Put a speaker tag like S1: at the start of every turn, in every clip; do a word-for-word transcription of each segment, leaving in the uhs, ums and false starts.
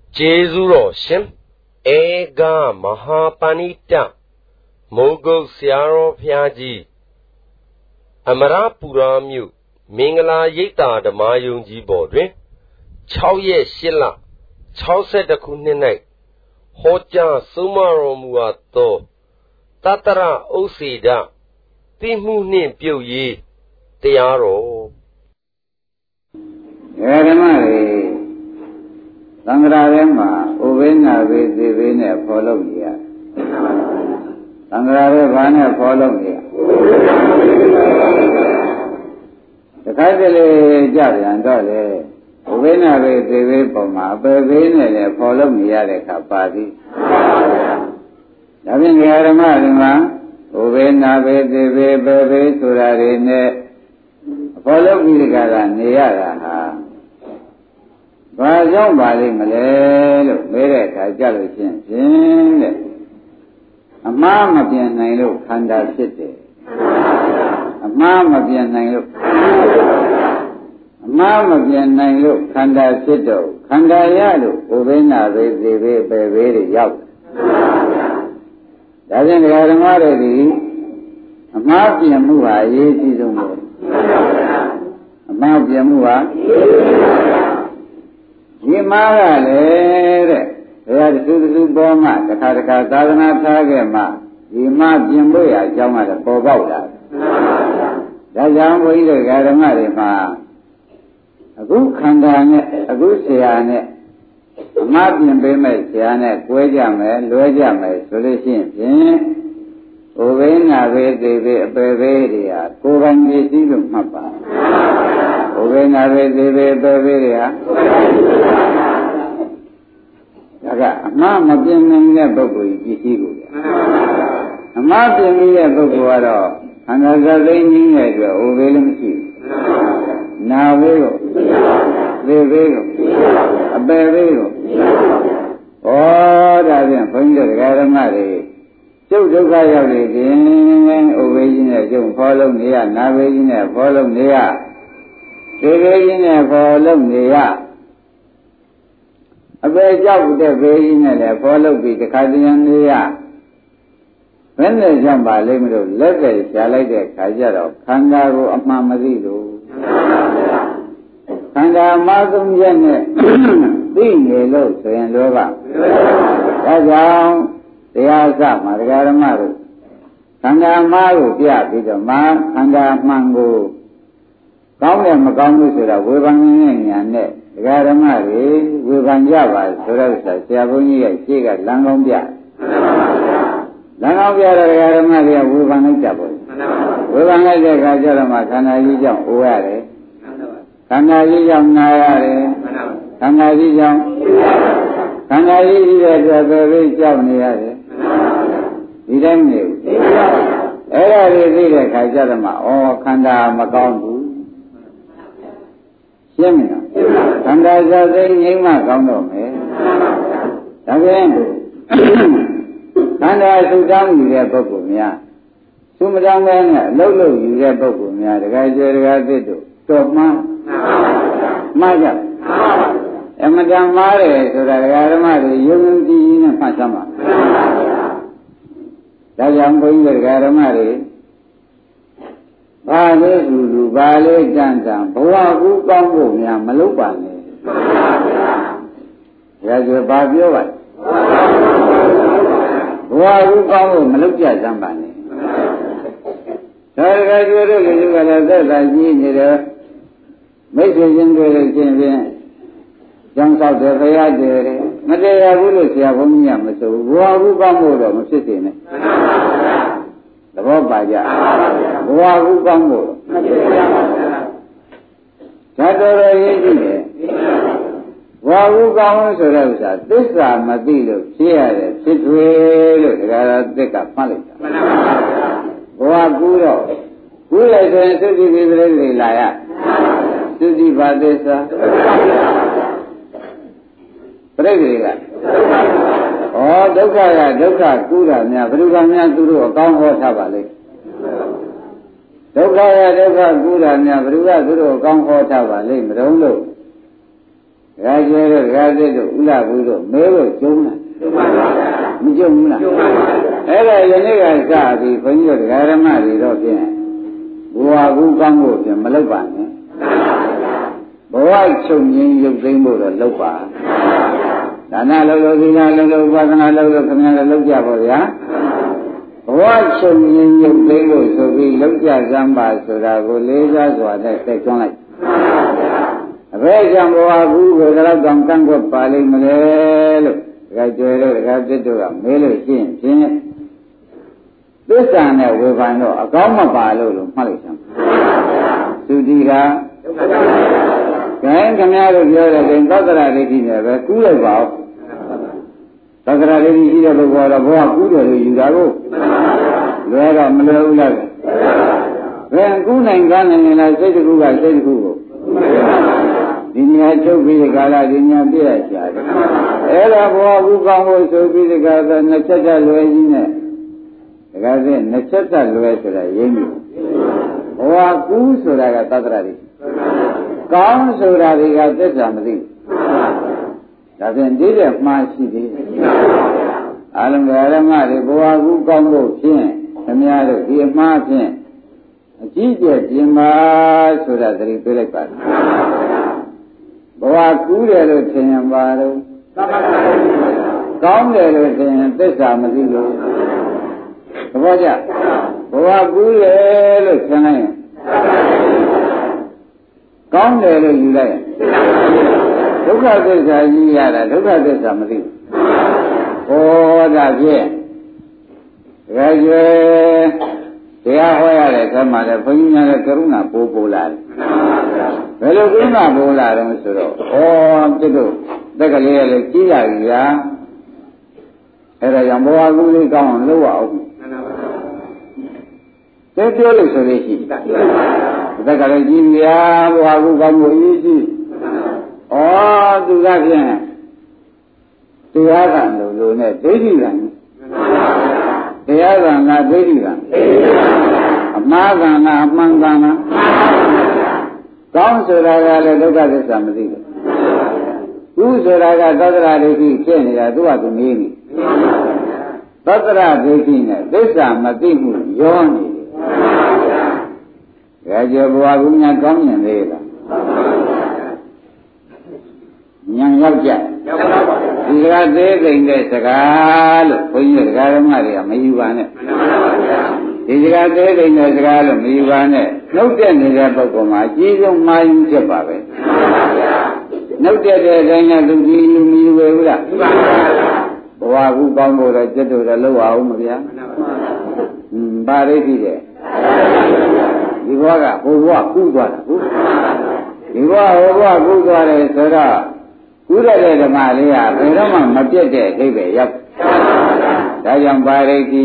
S1: Jezuro Shem Ega Mahapanita Mogo Siaro Piaji Amara Puramyu Mingala Yeta the Mayunji Bodre Chow Ye Shilla Chow said the Kuninite Hoja Sumaro Muato Tatara Osida Timu Nim Pio Ye Tiaro
S2: Yaramari Sangrarema Uvena Vizivine follow here. Sangrare Vana follow here. The Kajale Jarian Dole Uvena Vizivi Poma Bevine follow me at a Kapadi. Having Yaramarima Uvena Vizivi Bebe Surarine follow me Niara. Baကြောင့်ပါလိမ့်မလဲလို့မေးတဲ့အခါကြလို့ရှင်းဖြင့်တဲ့အမှားမပြင်နိုင်လို့ခန္ဓာဖြစ်တယ်အမှားမပြင်နိုင်လို့အမှားမပြင်နိုင်လို့ခန္ဓာဖြစ်တော့ခန္ဓာရလို့ဥပိ္ပနာပဲသေပဲပဲပဲတွေရောက်ဒါဖြင့်ဓမ္မတွေဒီအမှားပြင်မှုဟာအရေးကြီးဆုံးပဲအမှားပြင်မှုဟာဒီမှားကလည်းတဲ့ဘုရားတူတူပေါ်မှာတစ်ခါတစ်ခါသာသနာထားခဲ့မှဒီမှားပြင်ဖို့ရအကြောင်းကတော့ပေါ်ပေါက်လာဒါကြောင့်ဘုန်းကြီးတို့ဓမ္မတွေမှာအခုခန္ဓာနဲ့အခုဆရာနဲ့အမှားပြင်ပေးမဲ့ဆရာနဲ့ကွဲကြမယ်လွဲကြမယ်ဆိုလို့ရှိရင်ဖြင့်ဥပိ္ပနာပဲသေပဲအပေပဲတွေဟာကိုယ်ပိုင်ပစ္စည်းလို့မှတ်ပါဥပိ္ပနာပဲသေပဲအပေပဲတွေဟာဒါကအမှားမပြင်းနိုင်တဲ့ပုဂ္ဂိုလ်ကြီးပစ္စည်းကိုအမှားပြင်းနေတဲ့ပုဂ္ဂိုလ်ကတော့ခန္ဓာစသိင်းကြီးရဲ့အတွက်ဥပိ္ပလည်းမရှိဘူးနာဝေးကိုသေပဲကိုအပေပဲကိုဩဒါဖြင့်ဘုန်းကြီးတို့ဓမ္မတွေကျုပ်ဒုက္ခရောက်နေခြင်းဥပေကြီးနဲ့ကျုပ်ဖော်လုံးနေရနာပေကြီးနဲ့ဖော်လုံးနေရသေပေကြီးနဲ့ဖော်လုံးနေရအပေကြောက်တဲ့ပေကြီးနဲ့လည်းဖော်လုံးပြီးတခါတည်းနေရဘယ်နဲ့ကြောင့်ပါလိမ့်မလို့လက်ကရှာလိုက်တဲ့ခါကျတော့ခန္ဓာကိုအမှန်မသိလို့ခန္ဓာမှားဆုံးချက်နဲ့သိနေလို့ဆိုရင်လောဘဒါကြောင့်တရားစမှာဒကာဓမ္မတို့ခန္ဓာမှားကိုပြပြီးတော့မှခန္ဓာမှန်ကိုကောင်းတယ်မကောင်းဘူးဆိုတော့ဝေဘာငင်းဉာဏ်နဲ့ဒကာဓမ္မတွေဝေဘာကြပါဆိုတော့ဆရာဘုန်းကြီးရဲ့ရှေ့ကလမ်းကောင်းပြလမ်းကောင်းပြတော့ဒကာဓမ္မတွေကဝေဘာလိုက်ကြပါဝေဘာလိုက်တဲ့အခါကျတော့မှခန္ဓာကြီးကြောင့်အိုးရတယ်ခန္ဓာကြီးကြောင့်နာရတယ်ခန္ဓာကြီးကြောင့်ခန္ဓာကြီးကြီးတဲ့အတွက်ပဲပဲကြောက်နေရတယ်ဒီတိုင်းနေအဲ့ဒါတွေသိတဲ့ခါကျတော့မှဩခန္ဓာမကောင်းဘူးရှင်းမလားခန္ဓာစသိငြိမ်းမှကောင်းတော့မယ်ဒါပြန်ခန္ဓာသုတောင်းယူတဲ့ပုဂ္ဂိုလ်များသုမတောင်းပဲနဲ့အလုံးလုံးယူတဲ့ပုဂ္ဂိုလ်များတခါကျွဲတခါသစ်တို့တော့မှန်းမှားကြအမတန်မားတယ်ဆိုတာဓမ္မတွေယုံယုံကြည်ကြည်နဲ့မှတ်သမ်းပါဒါကြောင့်ဘုန်းကြီးဓမ္မတွေဘာလေးလူလူဘာလေးတန်တန်ဘဝကူကောင်းဖို့များမလုပ်ပါနဲ့ဒါကြဘာပြောပါဘဝကူကောင်းဖို့မလုပ်ကြစမ်းပါနဲ့ဒါကြကျွေးတို့လူကလည်းသက်သာကြီးနေတယ်မိတ်ဆွေချင်းတွေ့လို့ချင်းဖြင့်ကျောင်းဆောက်တယ်ခရတယ်မတရားဘူးလို့ဆရာဘုန်းကြီးကမဆိုဘူးဘဝကူကောင်းဖို့တော့မဖြစ်စေနဲ့သဘောပါကြဘဝကူကောင်းဖို့ဓာတ်တော်ရရေးကြည့်တယ်ဘဝကူကောင်းဆိုတဲ့ဥစ္စာသစ္စာမသိလို့ဖြစ်ရတယ်ဖြစ်ထွေလို့ဒကာရသက်ကမှတ်လိုက်တာဘဝကူတော့ကူလိုက်ဆိုရင်သုတိပိပရိသေလာရသုတိပါသစ္စာပြိဋ္ဌိကဩဒုက္ခကဒုက္ခကူတာများဘယ်သူကများသူတို့အကောင်းဟောထားပါလိမ့်ဒုက္ခကဒုက္ခကူတာများဘယ်သူကသူတို့အကောင်းဟောထားပါလိမ့်မတုံးလို့ဒဒါကျဲတော့ဒါသစ်တို့ဥလာဘူးတို့မဲလို့ကျုံးလားကျုံးပါပါမကျုံးဘူးလားကျုံးပါပါအဲ့ဒါယနေ့ကစပြီးဘုန်းကြီးတို့ဒကာဓမ္မတွေတော့ဖြင့်ဘဝကူကောင်းဖို့ဖြင့်မလုပ်ပါနဲ့ဘဝချုပ်ငင်းရုပ်သိမ်းဖို့တော့လုပ်ပါဒါနလုပ်လို့သီလလုပ်လို့ဥပဒနာလုပ်လို့ခင်ဗျားလည်းလုပ်ကြပါဗျာဘဝချုပ်ငင်းရုပ်သိမ်းဖို့ဆိုပြီးလုပ်ကြစမ်းပါဆိုတာကိုလေးစားစွာနဲ့တိုက်တွန်းလိုက်အဘယ်ကြောင့်ဘဝကူကိုတော့တောင်ကန့်ကွက်ပါလိမ့်မလဲလို့ဒကာကျွဲတို့ဒကာပြစ်တို့ကမေးလို့ရှိရင်ဖြင့်သစ္စာနဲ့ဝေဖန်တော့အကောင်းမပါလို့လို့မှတ်လိုက်စမ်းသုတိကခိုင်းခင်ဗျားတို့ပြောတဲ့ရင်သက္ကရာဒိဋ္ဌိနဲ့ပဲကူးလိုက်ပါဦးသက္ကရာဒိဋ္ဌိရှိတဲ့ပုဂ္ဂိုလ်ကတော့ဘဝကူးတယ်လို့ယူတာကိုလွယ်တော့မလွယ်ဘူးလားဘယ်ကူးနိုင်ကမ်းနိုင်လားစိတ်တစ်ခုကစိတ်တစ်ခုကိုဒီညာချုပ်ပြီးဒီကာလဒီညာပြည့်ရချာတယ်အဲ့ဒါဘဝကူးကောင်းဖို့ဆိုပြီးဒီကာလနှစ်ချက်ချက်လွယ်ကြီးနဲ့ဒါကစင်းနှစ်ချက်ချက်လွယ်ဆိုတာရင်းပြီဘဝကူးဆိုတာကသက္ကရာဒိဋ္ဌိကောင်းဆိုတာတွေကသစ္စာမသိဘူးဒါဖြင့်ဒီတဲ့မှားရှိသေးတယ်အလုံးစုံဓမ္မတွေဘဝကူးကောင်းဖို့ဖြင့်ခင်ဗျားတို့ဒီအမှားဖြင့်အကြီးကျယ်ပြင်ပါဆိုတာသတိပေးလိုက်ပါဘဝကူးတယ်လို့ထင်ရင်ပါတော့ကောင်းတယ်လို့ထင်ရင်သစ္စာမသိလို့သဘောကျဘဝကူးတယ်လို့ထင်လိုက်ရင်ကောင်းတယ်လို့ယူလိုက်ရင်ဒုက္ခသစ္စာကြီးရတာဒုက္ခသစ္စာမသိဘူးဟောဒါဖြင့်တကယ်ကျွဲတရားဟောရတဲ့အခါမှာလည်းဘုန်းကြီးများလည်းကရုဏာပို့ပို့လာတယ်ဘယ်လိုကရုဏာပို့လာတယ်ဆိုတော့ဩပြစ်တို့တက်ကလေးလည်းကြီးလာပြီဗျာအဲ့ဒါကြောင့်ဘဝကူးလေးကောင်းအောင်လုပ်ရအောင်သိပြောလို့ဆိုလို့ရှိတက်ကလေးကြီးဗျာဘဝကူးကောင်းဖို့အရေးကြီးဩသူကဖြင့်တရားကံလို့လို့နဲ့ဒိဋ္ဌိကံတရားကံကဒိဋ္ဌိကံအမှားကံကအမှန်ကံကကောင်းဆိုတာကလည်းဒုက္ခသစ္စာမသိဘူးကုဆိုတာကသတ္တရာဒိဋ္ဌိဖြစ်နေတာသူကသူနေပြီသတ္တရာဒိဋ္ဌိနဲ့သစ္စာမသိမှုရောနေတယ်ဒါကြောင့်ဘဝကူးများကောင်းမြင်သေးလားဉာဏ်ရောက်ကြဒီကသေးသိမ့်တဲ့စကားလို့ဘုန်းကြီးတို့ဒကာဓမ္မတွေကမယူပါနဲ့ဒီစကားသေးသိမ့်တဲ့စကားလို့မယူပါနဲ့နှုတ်တဲ့နေတဲ့ပုဂ္ဂိုလ်မှာအကြီးဆုံးမှားယူချက်ပါပဲနှုတ်တဲ့တဲ့အတိုင်းကသူကြီးလူမယူပဲဘူးလားဘဝကူကောင်းဖို့တော့จิตတို့တော့လောက်အောင်မဗျာဟွန်းပါရိတိတဲ့ဒီဘဝကဟိုဘဝကူးသွားတာဟုတ်ဒီဘဝဟိုဘဝကူးသွားတယ်ဆိုတော့ကုရတဲ့ဓမ္မလေးဟာဘယ်တော့မှမပြတ်တဲ့အဓိပ္ပာယ်ရောက်ဒါကြောင့်ပါရိတိ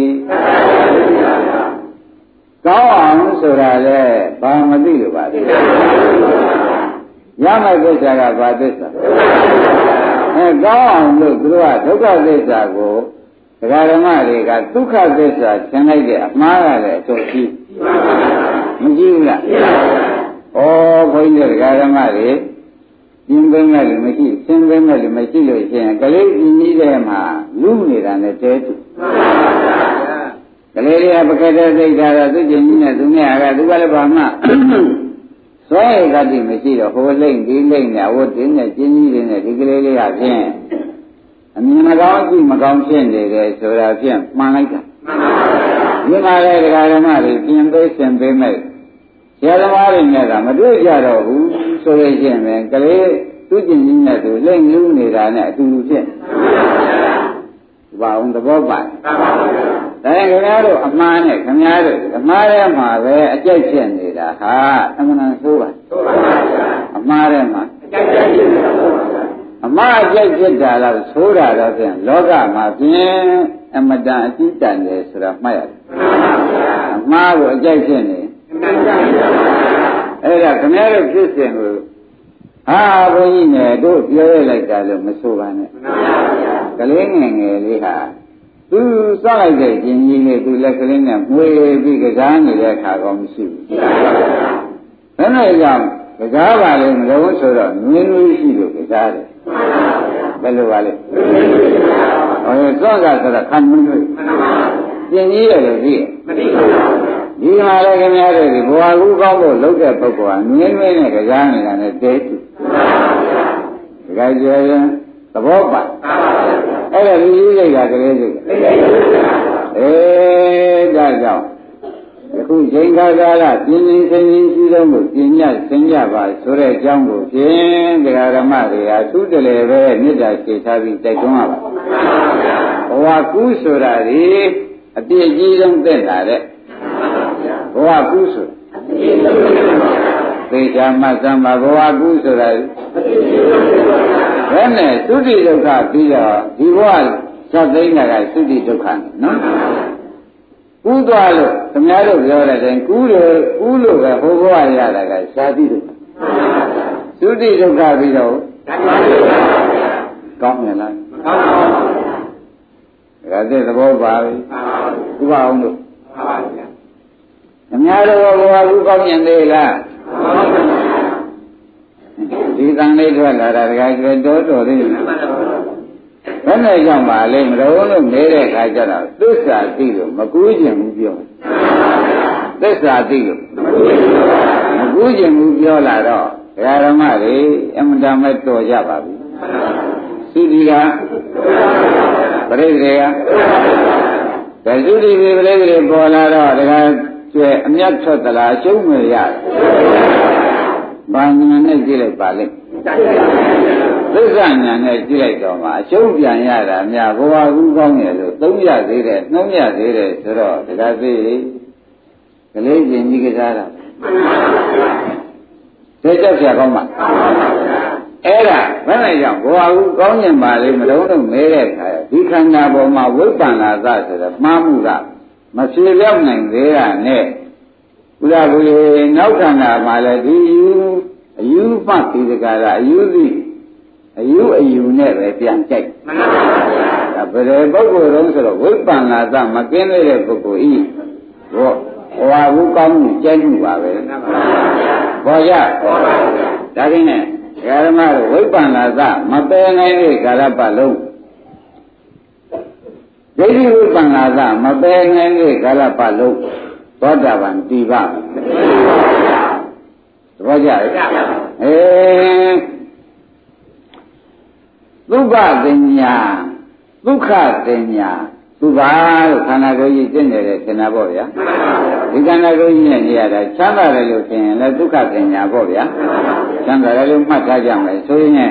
S2: ကောင်းအောင်ဆိုတာလေဘာမသိလို့ပါလဲရမယ့်သစ္စာကဘာသစ္စာအဲကောင်းအောင်လို့သူတို့ကဒုက္ခသစ္စာကိုဒကာဓမ္မတွေကဒုက္ခသစ္စာသင်လိုက်တဲ့အမှားကလည်းအကျိုးရှိမကြည့်ဘူးလားဩဘုန်းကြီးဒကာဓမ္မတွေကျင်းသိမ်းမဲ့လို့မရှိရှင်းသိမ်းမဲ့လို့မရှိလို့ရှိရင်ကလေးကြီးကြီးတဲ့မှာလူနေတာနဲ့တဲတူကလေးတွေကပကတဲ့စိတ်ဓာတ်တော့သူကျင်ကြီးနဲ့သူမြတ်ကသူကလည်းဘာမှစွဲရကတိမရှိတော့ဟိုလိမ့်ဒီလိမ့်နဲ့ဝတ်တင်းနဲ့ကျင်းကြီးတွေနဲ့ဒီကလေးလေးကဖြင့်အမြင်မကောင်းအကြည့်မကောင်းဖြစ်နေတယ်ဆိုတာဖြင့်မှန်လိုက်တာဒီမှာလည်းဒကာဓမ္မတွေပြင်ပေးရှင်ပေးမဲ့ဆရာသမားတွေနဲ့ကမတွေ့ကြတော့ဘူးဆိုလို့ရှိရင်ပဲကလေးသူကျင်ကြီးနဲ့သူလိမ့်လူးနေတာနဲ့အတူတူဖြစ်ဘာအောင်သဘောပါဒါရင်ခင်ဗျားတို့အမှားနဲ့ခင်ဗျားတို့အမှားထဲမှာပဲအကျိတ်ဖြစ်နေတာဟာအမှန်တန်ဆိုးပါအမှားထဲမှာအကျိတ်ဖြစ်နေတာအမှားအကျိတ်ဖြစ်တာတော့ဆိုးတာတော့ဖြင့်လောကမှာဖြင့်အမတန်အကြီးတန်တယ်ဆိုတာမှတ်ရတယ်အမှားကိုအကျိတ်ဖြစ်နေအဲ့ဒါခင်ဗျားတို့ဖြစ်စဉ်ကိုဟာဘုန်းကြီးနဲ့တို့ပြောရလိုက်တာလို့မဆိုပါနဲ့ကလေးငယ်ငယ်လေးဟာသူစောက်လိုက်တဲ့ခြင်းကြီးလေးသူလက်ကလေးနဲ့မွေပြီးကစားနေတဲ့အခါကောမရှိဘူးဘယ်နဲ့ကြောင့်ကြားပါလေမလို့ဆိုတော့နွေးနွေးရှိလို့ကြားတယ်ဘယ်လိုပါလဲဟောစောကဆိုတော့ခံနွေးနွေးပြင်းကြီးရတယ်သိမသိပါဘူးဒီမှာလည်းခင်ဗျားတို့ဒီဘဝကူကောင်းဖို့လုပ်တဲ့ပုဂ္ဂိုလ်ကနွေးနွေးနဲ့ကြားနေတာနဲ့တဲတူတခါကျရင်သဘောပါအဲ့ဒါလူကြီးစိတ်ကကလေးစိတ်အေးဒါကြောင့်အခုချိန်ခါကာလပြင်းပြင်းစင်စင်ရှိသောမှုပြညတ်စင်ကြပါဆိုတဲ့အကြောင်းကိုဖြင့်တရားဓမ္မတွေဟာသုတလေပဲမေတ္တာရှေ့ထားပြီးတိုက်တွန်းရပါဘဝကူးဆိုတာဒီအပြည့်ကြီးဆုံးသက်တာတဲ့ဘဝကူးဆိုသေချာမှတ်စမ်းပါဘဝကူးဆိုတာဘယ်နဲ့သုတိဒုက္ခပြီးတော့ဒီဘဝသတ်သိမ်းတာကသုတိဒုက္ခနော်ကူးသွားလို့ခင်ဗျားတို့ပြောတဲ့တိုင်ကူးလို့ကူးလို့ပဲဟိုဘဝရတာကသာတိဒုက္ခသုတိဒုက္ခပြီးတော့ကောင်းတယ်လားကောင်းပါဘူးဒါတဲ့သဘောပါပြီဥပအောင်လို့ခင်ဗျားတို့ဘဝကူးကောင်းရင်သေးလားဒီတန်လေးထွက်လာတာတခါကျွတ်တော်တော်လေးဘယ်နဲ့ကြောင့်ပါလဲမတော်လို့နေတဲ့ခါကျတော့သစ္စာသိလို့မကူးခြင်းဘူးပြောသစ္စာသိလို့မကူးခြင်းဘူးပြောလာတော့ဒကာဓမ္မတွေအမှန်တမ်းတော်ကြပါပြီသုတိကပရိသေကဒါသုတိပရိသေပေါ်လာတော့ဒကာကျွဲအမြတ်ထွက်သလားအရှုံးမရတယ်ဘာညာနဲ့ကြည့်လိုက်ပါလိမ့်သစ္စာညာနဲ့ကြည့်လိုက်တော့မှအရှုံးပြန်ရတာများဘဝကူးကောင်းတယ်လို့သုံးရသေးတယ်နှုံးရသေးတယ်ဆိုတော့ဒကာသိကလေးချင်းကြီးကစားတာသိကြောက်ရကောင်းမှာအဲ့ဒါဘယ်နဲ့ကြောင့်ဘဝကူးကောင်းကျင်ပါလေမလုံးလုံးမဲတဲ့ခါဒီခန္ဓာပေါ်မှာဝိပ္ပန္နာသဆိုတော့မှားမှုကမဖြေပြောင်းနိုင်သေးတာနဲ့ဘုရားကိုယ်နောက်ခန္ဓာမှာလည်းဒီယူအယူမှဒီစကားကအယူသိအယူအယူနဲ့ပဲပြန်ကြိုက်မှန်ပါဗျာဒါဘယ်ပုဂ္ဂိုလ်တုံးဆိုတော့ဝိပ္ပန္နာသမကင်းတဲ့ပုဂ္ဂိုလ်ဤဟောဟောဘူးကောင်းမှုကြိုက်မှုပါပဲမှန်ပါဗျာဘောရဘောပါဗျာဒါကိနဲ့ဓမ္မတို့ဝိပ္ပန္နာသမပယ်နိုင်တဲ့ကာလပတ်လုံးဒိဋ္ဌိဝိပ္ပန္နာသမပယ်နိုင်တဲ့ကာလပတ်လုံးသောတာပန်တည်ပါသဘောကျရဲ့အေးဒုက္ခသင်ညာဒုက္ခသင်ညာသူပါလို့ခန္ဓာကိုယ်ကြီးကျင့်နေတဲ့သင်တာပေါ့ဗျာဒီခန္ဓာကိုယ်ကြီးနဲ့နေရတာချမ်းသာတယ်လို့ထင်ရင်လည်းဒုက္ခသင်ညာပေါ့ဗျာချမ်းသာတယ်လို့မှတ်ထားကြမယ်ဆိုရင်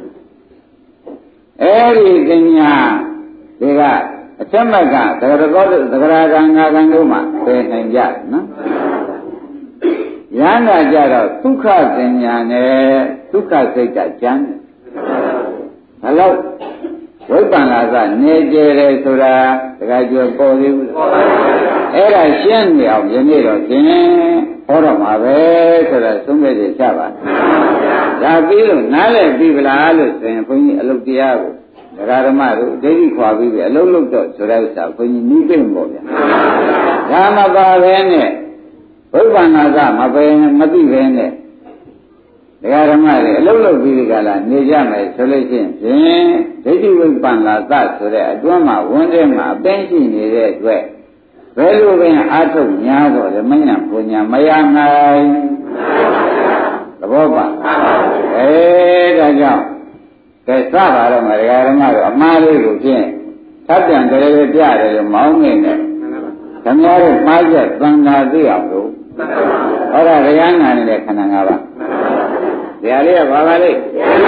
S2: အဲဒီသင်ညာတွေကအချက်မကသရကောသရကံငါကံတို့မှပယ်နိုင်ကြနော်ရဟန္တာကြတော့ဒုက္ခသင်ညာနဲ့ဒုက္ခစိတ်ကကျမ်းတယ်ဘယ်လောက်ဝိပ္ပန္နာကနေကြတယ်ဆိုတာတခါကျော်ပေါ်သေးဘူးအဲ့ဒါရှင်းနေအောင်ယနေ့တော့သင်ဟောတော့မှာပဲဆိုတာသုံးမဲ့ကြချပါဒါပြီးလို့နားလည်ပြီဗလားလို့ဆိုရင်ဘုန်းကြီးအလုပ်တရားကိုဒကာဓမ္မတို့ဒိဋ္ဌိခွာပြီးပြီအလုံးလုံးတော့ဆိုတဲ့ဥစ္စာဘုန်းကြီးနီးပြင့်ပေါ့ဗျာဒါမပါပဲနဲ့ဝိပ္ပန္နာကမပဲမသိပဲနဲ့ဒကာဓမ္မတွေအလုံးလုံးပြီးဒီကလာနေကြမယ်ဆိုလို့ရှိရင်ဖြင့်ဒိဋ္ဌိဝိပ္ပန္နာသဆိုတဲ့အတွင်းမှာဝန်ထဲမှာအပင်းရှိနေတဲ့အတွက်ဘယ်လိုပင်အာထုတ်ညာတော့လေမညာပူညာမရနိုင်သဘောပါအဲဒါကြောင့်ကဲစပါတော့မဒကာဓမ္မတို့အမှားလေးကိုဖြင့်သတ်ပြန်ကြလေပြတယ်လို့မောင်းနေတယ်ဓမ္မတို့မှားချက်သံဃာသိအောင်လို့ဟောတာတရားနာနေတဲ့ခန္ဓာ၅ပါးတရားလေးကဘာပါလဲ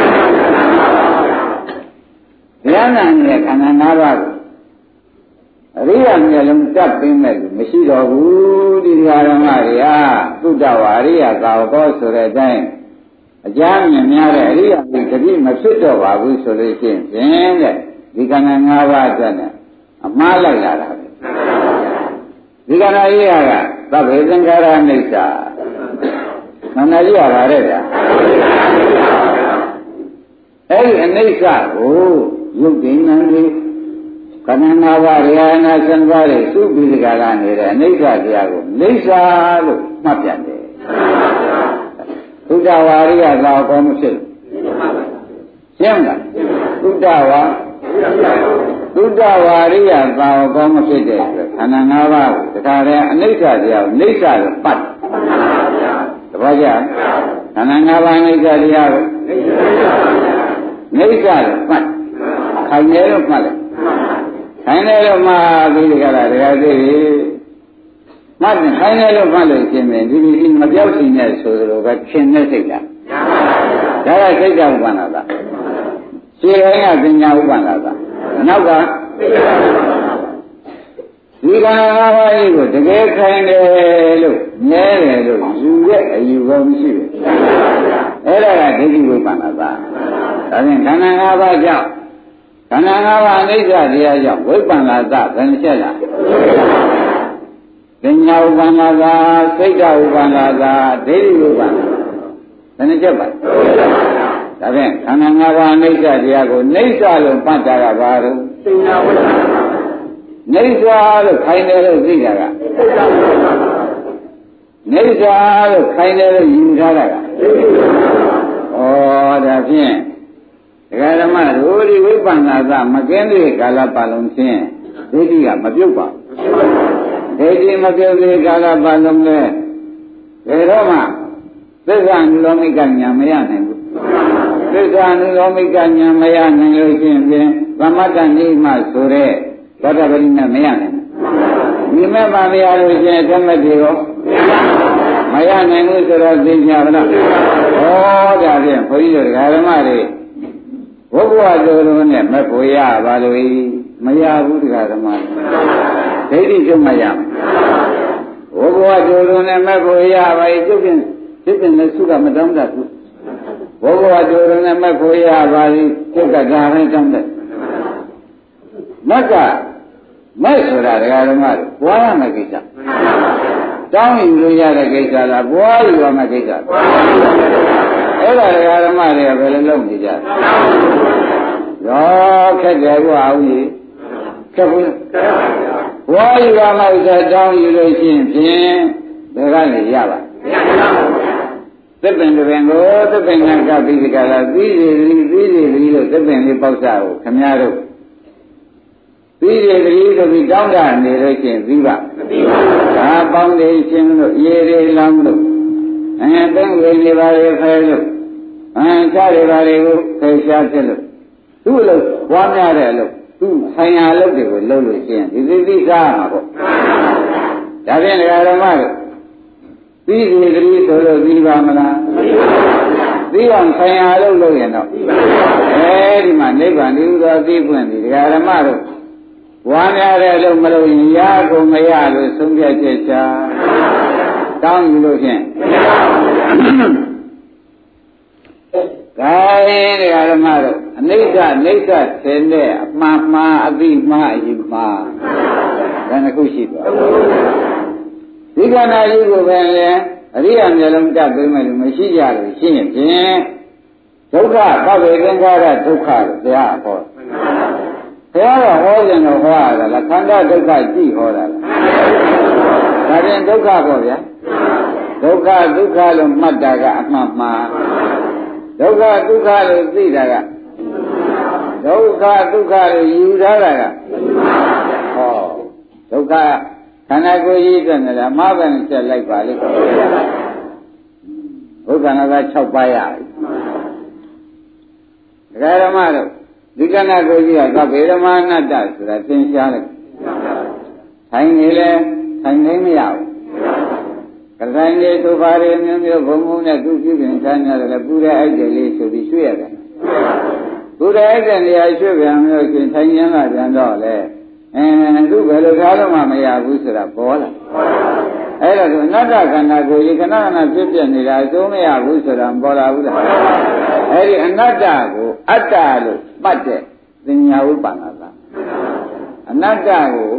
S2: တရားနာနေတဲ့ခန္ဓာ၅ပါးကိုအရိယာမျက်လုံးတက်ပင်းမဲ့လို့မရှိတော့ဘူးဒီဓမ္မတွေဟာသုတ္တဝါအရိယာကာဝောဆိုတဲ့အတိုင်းအကြမ်းမြင်များတဲ့အရိယာကိုတတိမဖြစ်တော့ပါဘူးဆိုလို့ရှိရင်ဖြင့်တဲ့ဒီခန္ဓာ၅ပါးအတွက်နဲ့အမှားလိုက်လာတာပဲဒီခန္ဓာကြီးကသဗ္ဗေသင်္ခါရအိဋ္ဌာခန္ဓာကြီးရပါတဲ့ဗျာအဲ့ဒီအနိစ္စကိုယုတ်တိနံဒီခန္ဓာ၅ပါးရိယာနာသံဃာတွေသုပိဒကလာနေတဲ့အနိစ္စတရားကိုနိစ္စလို့မှတ်ပြန်တယ်သုဒ္ဓဝါရိယသာကောမဖြစ်ရှင်းလားသုဒ္ဓဝါသုဒ္ဓဝါရိယသာကောမဖြစ်တဲ့အတွက်ခန္ဓာ၅ပါးကိုဒါကြတဲ့အနိစ္စတရားကိုနိစ္စလို့ပတ်တပည့်ကြခန္ဓာ၅ပါးအနိစ္စတရားကိုနိစ္စလို့ပတ်ခိုင်တယ်လို့မှတ်လိုက်ခိုင်တယ်လို့မှပြီးကြလားတရားသိပြီမှတ်တယ်ခိုင်တယ်လို့မှတ်လို့ရှင်းမယ်ဒီဒီမပြောက်စီနဲ့ဆိုလိုပဲခင်တဲ့စိတ်လားဒါကစိတ်ကဥပ္ပန္နတာခြေတိုင်းကပညာဥပ္ပန္နတာနောက်ကဒီကံ၅ပါးကြီးကိုတကယ်ခိုင်တယ်လို့မြဲတယ်လို့ယူတဲ့အယူကောမရှိဘူးအဲ့ဒါကဒိဋ္ဌိဝိပ္ပန္နတာဒါဖြင့်ခန္ဓာ၅ပါးကြောင့်ခန္ဓာ၅ပါးအနိစ္စတရားကြောင့်ဝိပ္ပန္နတာဘယ်နှချက်လားပညာဥပ္ပန္နတာစိတ်တဥပ္ပန္နတာဒိဋ္ဌိဝိပ္ပန္နဘယ်နှချက်ပါဒါဖြင့်ခန္ဓာ၅ပါးအနိစ္စတရားကိုနိစ္စလို့မှတ်တာကဘာလို့ပညာဝိပ္ပန္နနိစ္စလို့ခိုင်းတယ်လို့သိတာကနိစ္စလို့ခိုင်းတယ်လို့ယူထားတာကဩဒါဖြင့်ဒကာဓမ္မတို့ဒီဝိပ္ပန္နသမကင်းတဲ့ကာလပတ်လုံးချင်းဒိဋ္ဌိကမပြုတ်ပါဘူးဒိဋ္ဌိမပြုတ်တဲ့ကာလပတ်လုံးလဲဘယ်တော့မှသစ္စာနုလောမိကညာမရနိုင်ဘူးသစ္စာနုလောမိကညာမရနိုင်လို့ရှိရင်သမတ္တနိမဆိုတဲ့သောတာပတိနဲ့မရနိုင်ဘူးဒီမဲ့မှမရလို့ရှိရင်သမတ်တွေရောမရနိုင်ဘူးဆိုတော့သိကြပါလားဩဒါဖြင့်ဘုန်းကြီးတို့ဒကာဓမ္မတွေဘုရားတို့တို့နဲ့မဖို့ရပါလို့မရဘူးဒကာဓမ္မဒိဋ္ဌိကျုံမရဘူးဘုရားတို့တို့နဲ့မဖို့ရပါ၏ကျုပ်ပြင်ကျုပ်ပြင်လည်းသုကမတောင်းတတ်ဘူးဘုရားတို့တို့နဲ့မဖို့ရပါ၏ကျုပ်ကဒါပဲတောင်းတတ်မက်ကမဲ့ဆိုတာဒကာဓမ္မတွေဘွားရမယ့်ကိစ္စတောင်းယူလို့ရတဲ့ကိစ္စလားဘွားယူရမယ့်ကိစ္စအဲ့ဒါဒကာဓမ္မတွေကဘယ်လိုလုပ်နေကြလဲရောခက်တယ်ကွာဦးကြီးခက်ဘူးဘွားယူရမယ့်ကိစ္စတောင်းယူလို့ရှိရင်ဖြင့်ဘယ်ကနေရပါသစ်ပင်တစ်ပင်ကိုသစ်ပင်ကကပ်ပြီးဒီကလာသီးရည်သီးသီးရည်သီးလို့သစ်ပင်လေးပေါက်စားကိုခမည်းတော်ပြီးရတည်းဆိုပြီးတောင်းတနေလို့ချင်းပြီးပါမပြီးပါဘူးဒါပေါင်းနေချင်းလို့ရေတွေလောင်းလို့အဲသင်္ကေတွေပါလေဖဲလို့အဲစားတွေပါလေကိုဖယ်ရှားဖြစ်လို့သူ့အလုပ်ဝါများတဲ့အလုပ်သူ့ဆိုင်ရာအလုပ်တွေကိုလုပ်လို့ချင်းဒီသတိစားမှာပေါ့ဒါဖြင့်ဒကာဓမ္မတို့ပြီးရတည်းဆိုလို့ပြီးပါမလားမပြီးပါဘူးပြီးအောင်ဆိုင်ရာအလုပ်လုပ်ရင်တော့ပြီးပါဘူးအဲဒီမှာနိဗ္ဗာန်ဒီဥသောသိပွင့်ဒီဒကာဓမ္မတို့ဝါများတဲ့အလုပ်မလုပ်ရင်ရကုန်မရလို့ဆုံးဖြတ်ချက်ချတောင်းယူလို့ဖြင့်ဒါရင်ဒကာဓမ္မတို့အနိစ္စနိစ္စဆင်းတဲ့အမှန်မှားအတိမှားအယူမှားဒါနှစ်ခုရှိသွားဒီကနာကြီးကိုပဲလေအရိယာမျက်လုံးတက်ပေးမယ်လို့မရှိကြလို့ရှိရင်ဖြင့်ဒုက္ခသဗ္ဗေသင်္ခါရဒုက္ခလို့တရားဟောဘုရားကဟောတယ်တော့ဟောရတာလားခန္ဓာဒုက္ခကြည့်ဟောတာလားဒါပြင်ဒုက္ခပေါ့ဗျာဒုက္ခဒုက္ခလို့မှတ်တာကအမှန်မှားဒုက္ခဒုက္ခလို့သိတာကဒုက္ခဒုက္ခလို့ယူထားတာကဟောဒုက္ခခန္ဓာကိုယ်ကြီးအတွက်လည်းအမှားပဲဆက်လိုက်ပါလိမ့်ဘုရားနာက၆ပါးရပြီဒကာဓမ္မတို့ဒီကနာကိုကြီးကသဗ္ဗေဓမ္မာနတ္တဆိုတာသင်ရှားလိုက်ထိုင်နေလဲထိုင်နေမရဘူးကတိုင်လေးသူပါရီမျိုးမျိုးဘုံဘုံနဲ့သူပြုပြင်စားနေတယ်ပူတဲ့အိုက်တယ်လေးဆိုပြီးရွှေ့ရတယ်ပူတဲ့အိုက်တဲ့နေရာရွှေ့ပြန်လို့ရှင်ထိုင်ရမ်းလာပြန်တော့လေအဲသူဘယ်လိုထားလို့မှမရဘူးဆိုတာပေါ်လာအဲ့ဒါဆိုအနတ္တခန္ဓာကိုယ်ကြီးခဏခဏဖြစ်ပြနေတာအဆုံးမရဘူးဆိုတာပေါ်လာဘူးလားအဲ့ဒီအနတ္တကိုအတ္တလို့ပတ်တဲ့သင်ညာဝိပ္ပန္နတာအနတ္တကို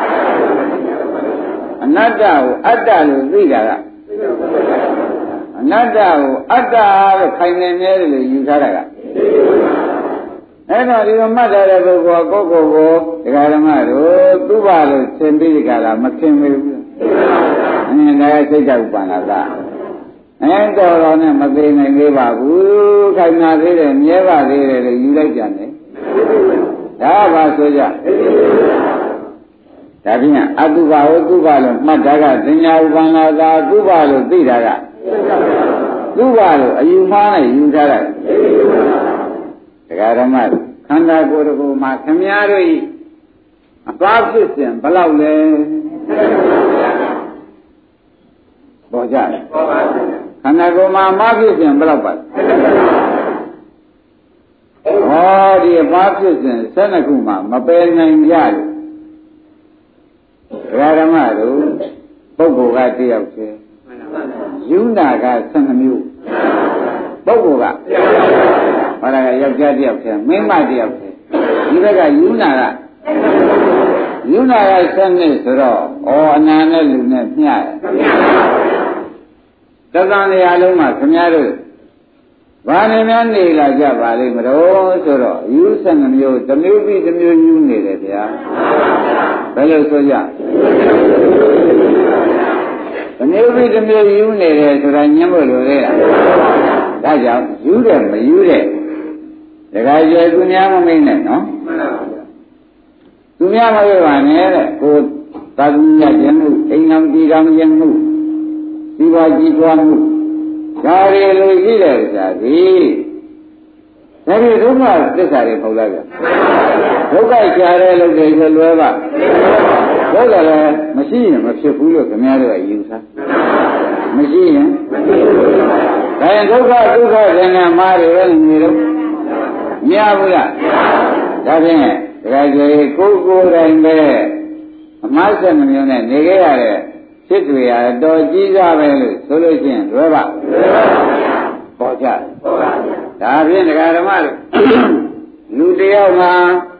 S2: အနတ္တကိုအတ္တလို့သိတာကအနတ္တကိုအတ္တလို့ခိုင်နေနေတယ်လို့ယူထားတာကအဲ့တော့ဒီလိုမှတ်ထားတဲ့ပုဂ္ဂိုလ်ကိုကိုယ်ကိုဒကာဓမ္မတို့သူ့ဘာလို့သင်ပြီးဒီကလာမခင်မေဘူးအဲဒါစိတ်တဥပ္ပန္နတာအဲတော်တော်နဲ့မသိနိုင်သေးပါဘူးခိုင်နာသေးတယ်မြဲပါသေးတယ်လို့ယူလိုက်ကြတယ်ဒါပါဆိုကြဒါဖြင့်အတုပါဝတုပါလို့မှတ်တာကသင်ညာဥပန္နာသာတုပါလို့သိတာကတုပါလို့အယူမှားနဲ့ယူထားတာတရားဓမ္မခန္ဓာကိုယ်တစ်ခုမှာခမည်းတော်ဤအသွားဖြစ်စဉ်ဘယ်လောက်လဲပေါ်ကြတယ်ပေါ်ပါဘူးခန္ဓာကိုယ်မှာအမှားဖြစ်စဉ်ဘယ်လောက်ပါဟောဒီအမှားဖြစ်စဉ်ဆယ်နှစ်ခုမှာမပယ်နိုင်ကြလို့ဒကာဓမ္မတို့ပုဂ္ဂိုလ်ကတယောက်ချင်းယူနာကဆယ်နှစ်မျိုးပုဂ္ဂိုလ်ကဟောဒါကယောက်ျားတယောက်ချင်းမိန်းမတယောက်ချင်းဒီဘက်ကယူနာကယူနာကဆယ်နှစ်ဆိုတော့ဩအနာနဲ့လူနဲ့မျှတယ်တသံတရားလုံးမှာခင်ဗျားတို့ဘာနေများနေလာကြပါလိမ့်မလို့ဆိုတော့ယူဆယ်နှစ်မျိုးတစ်မျိုးပြီးတစ်မျိုးယူနေတယ်ဗျာဘယ်လိုဆိုကြတစ်မျိုးပြီးတစ်မျိုးယူနေတယ်ဆိုတာညှင်းဖို့လိုသေးလားဒါကြောင့်ယူတယ်မယူတယ်တခါကျေသူများမမိတ်နဲ့နော်သူများမပြောပါနဲ့တဲ့ကိုသာသူညခြင်းမှုအိမ်အောင်ကြည်တော်ခြင်းမှုဒီပါကြည်သွားမှုဒါရီလိုရှိတယ်ဆိုတာဒီဒါရီဒုက္ခသစ္စာတွေပေါ့လားဗျဒုက္ခရှားတဲ့လုပ်တွေဆိုလွယ်ပါဒုက္ခလည်းမရှိရင်မဖြစ်ဘူးလို့ခင်ဗျားတို့ကယူဆမရှိရင်ဒါရင်ဒုက္ခဒုက္ခသင်္ကမာတွေပဲနေတော့မရဘူးလားဒါဖြင့်တခါကျရင်ကိုယ်ကိုယ်တိုင်ပဲအမှားဆက်မမျိုးနဲ့နေခဲ့ရတဲ့ဖြစ်တွေရတော်ကြီးစားပဲလို့ဆိုလို့ရှိရင်လွယ်ပါပေါ်ကြဒါဖြင့်ဒကာဓမ္မတို့လူတယောက်မှာ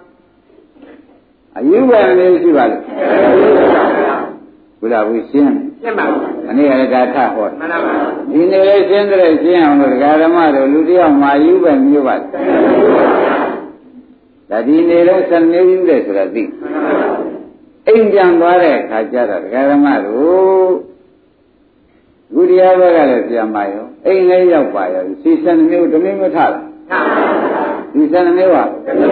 S2: အယူပဲမျိုးရှိပါလို့ဘုရားဝိရှင်းရှင်းပါဘူးအနည်းရကထဟောမှန်ပါပါဒီနေ့လေးရှင်းတဲ့ရှင်းအောင်လို့ဒကာဓမ္မတို့လူတယောက်မှာအယူပဲမျိုးပါဒါဒီနေ့လုံးစနေယူတယ်ဆိုတာသိအိမ်ပြန်သွားတဲ့အခါကျတော့ဒကာဓမ္မတို့လူတရားဘက်ကလည်းပြန်ပါရောအိမ်လည်းရောက်ပါရောစီစံမျိုးတမင်းမထလားဒီစံမျိုးပါ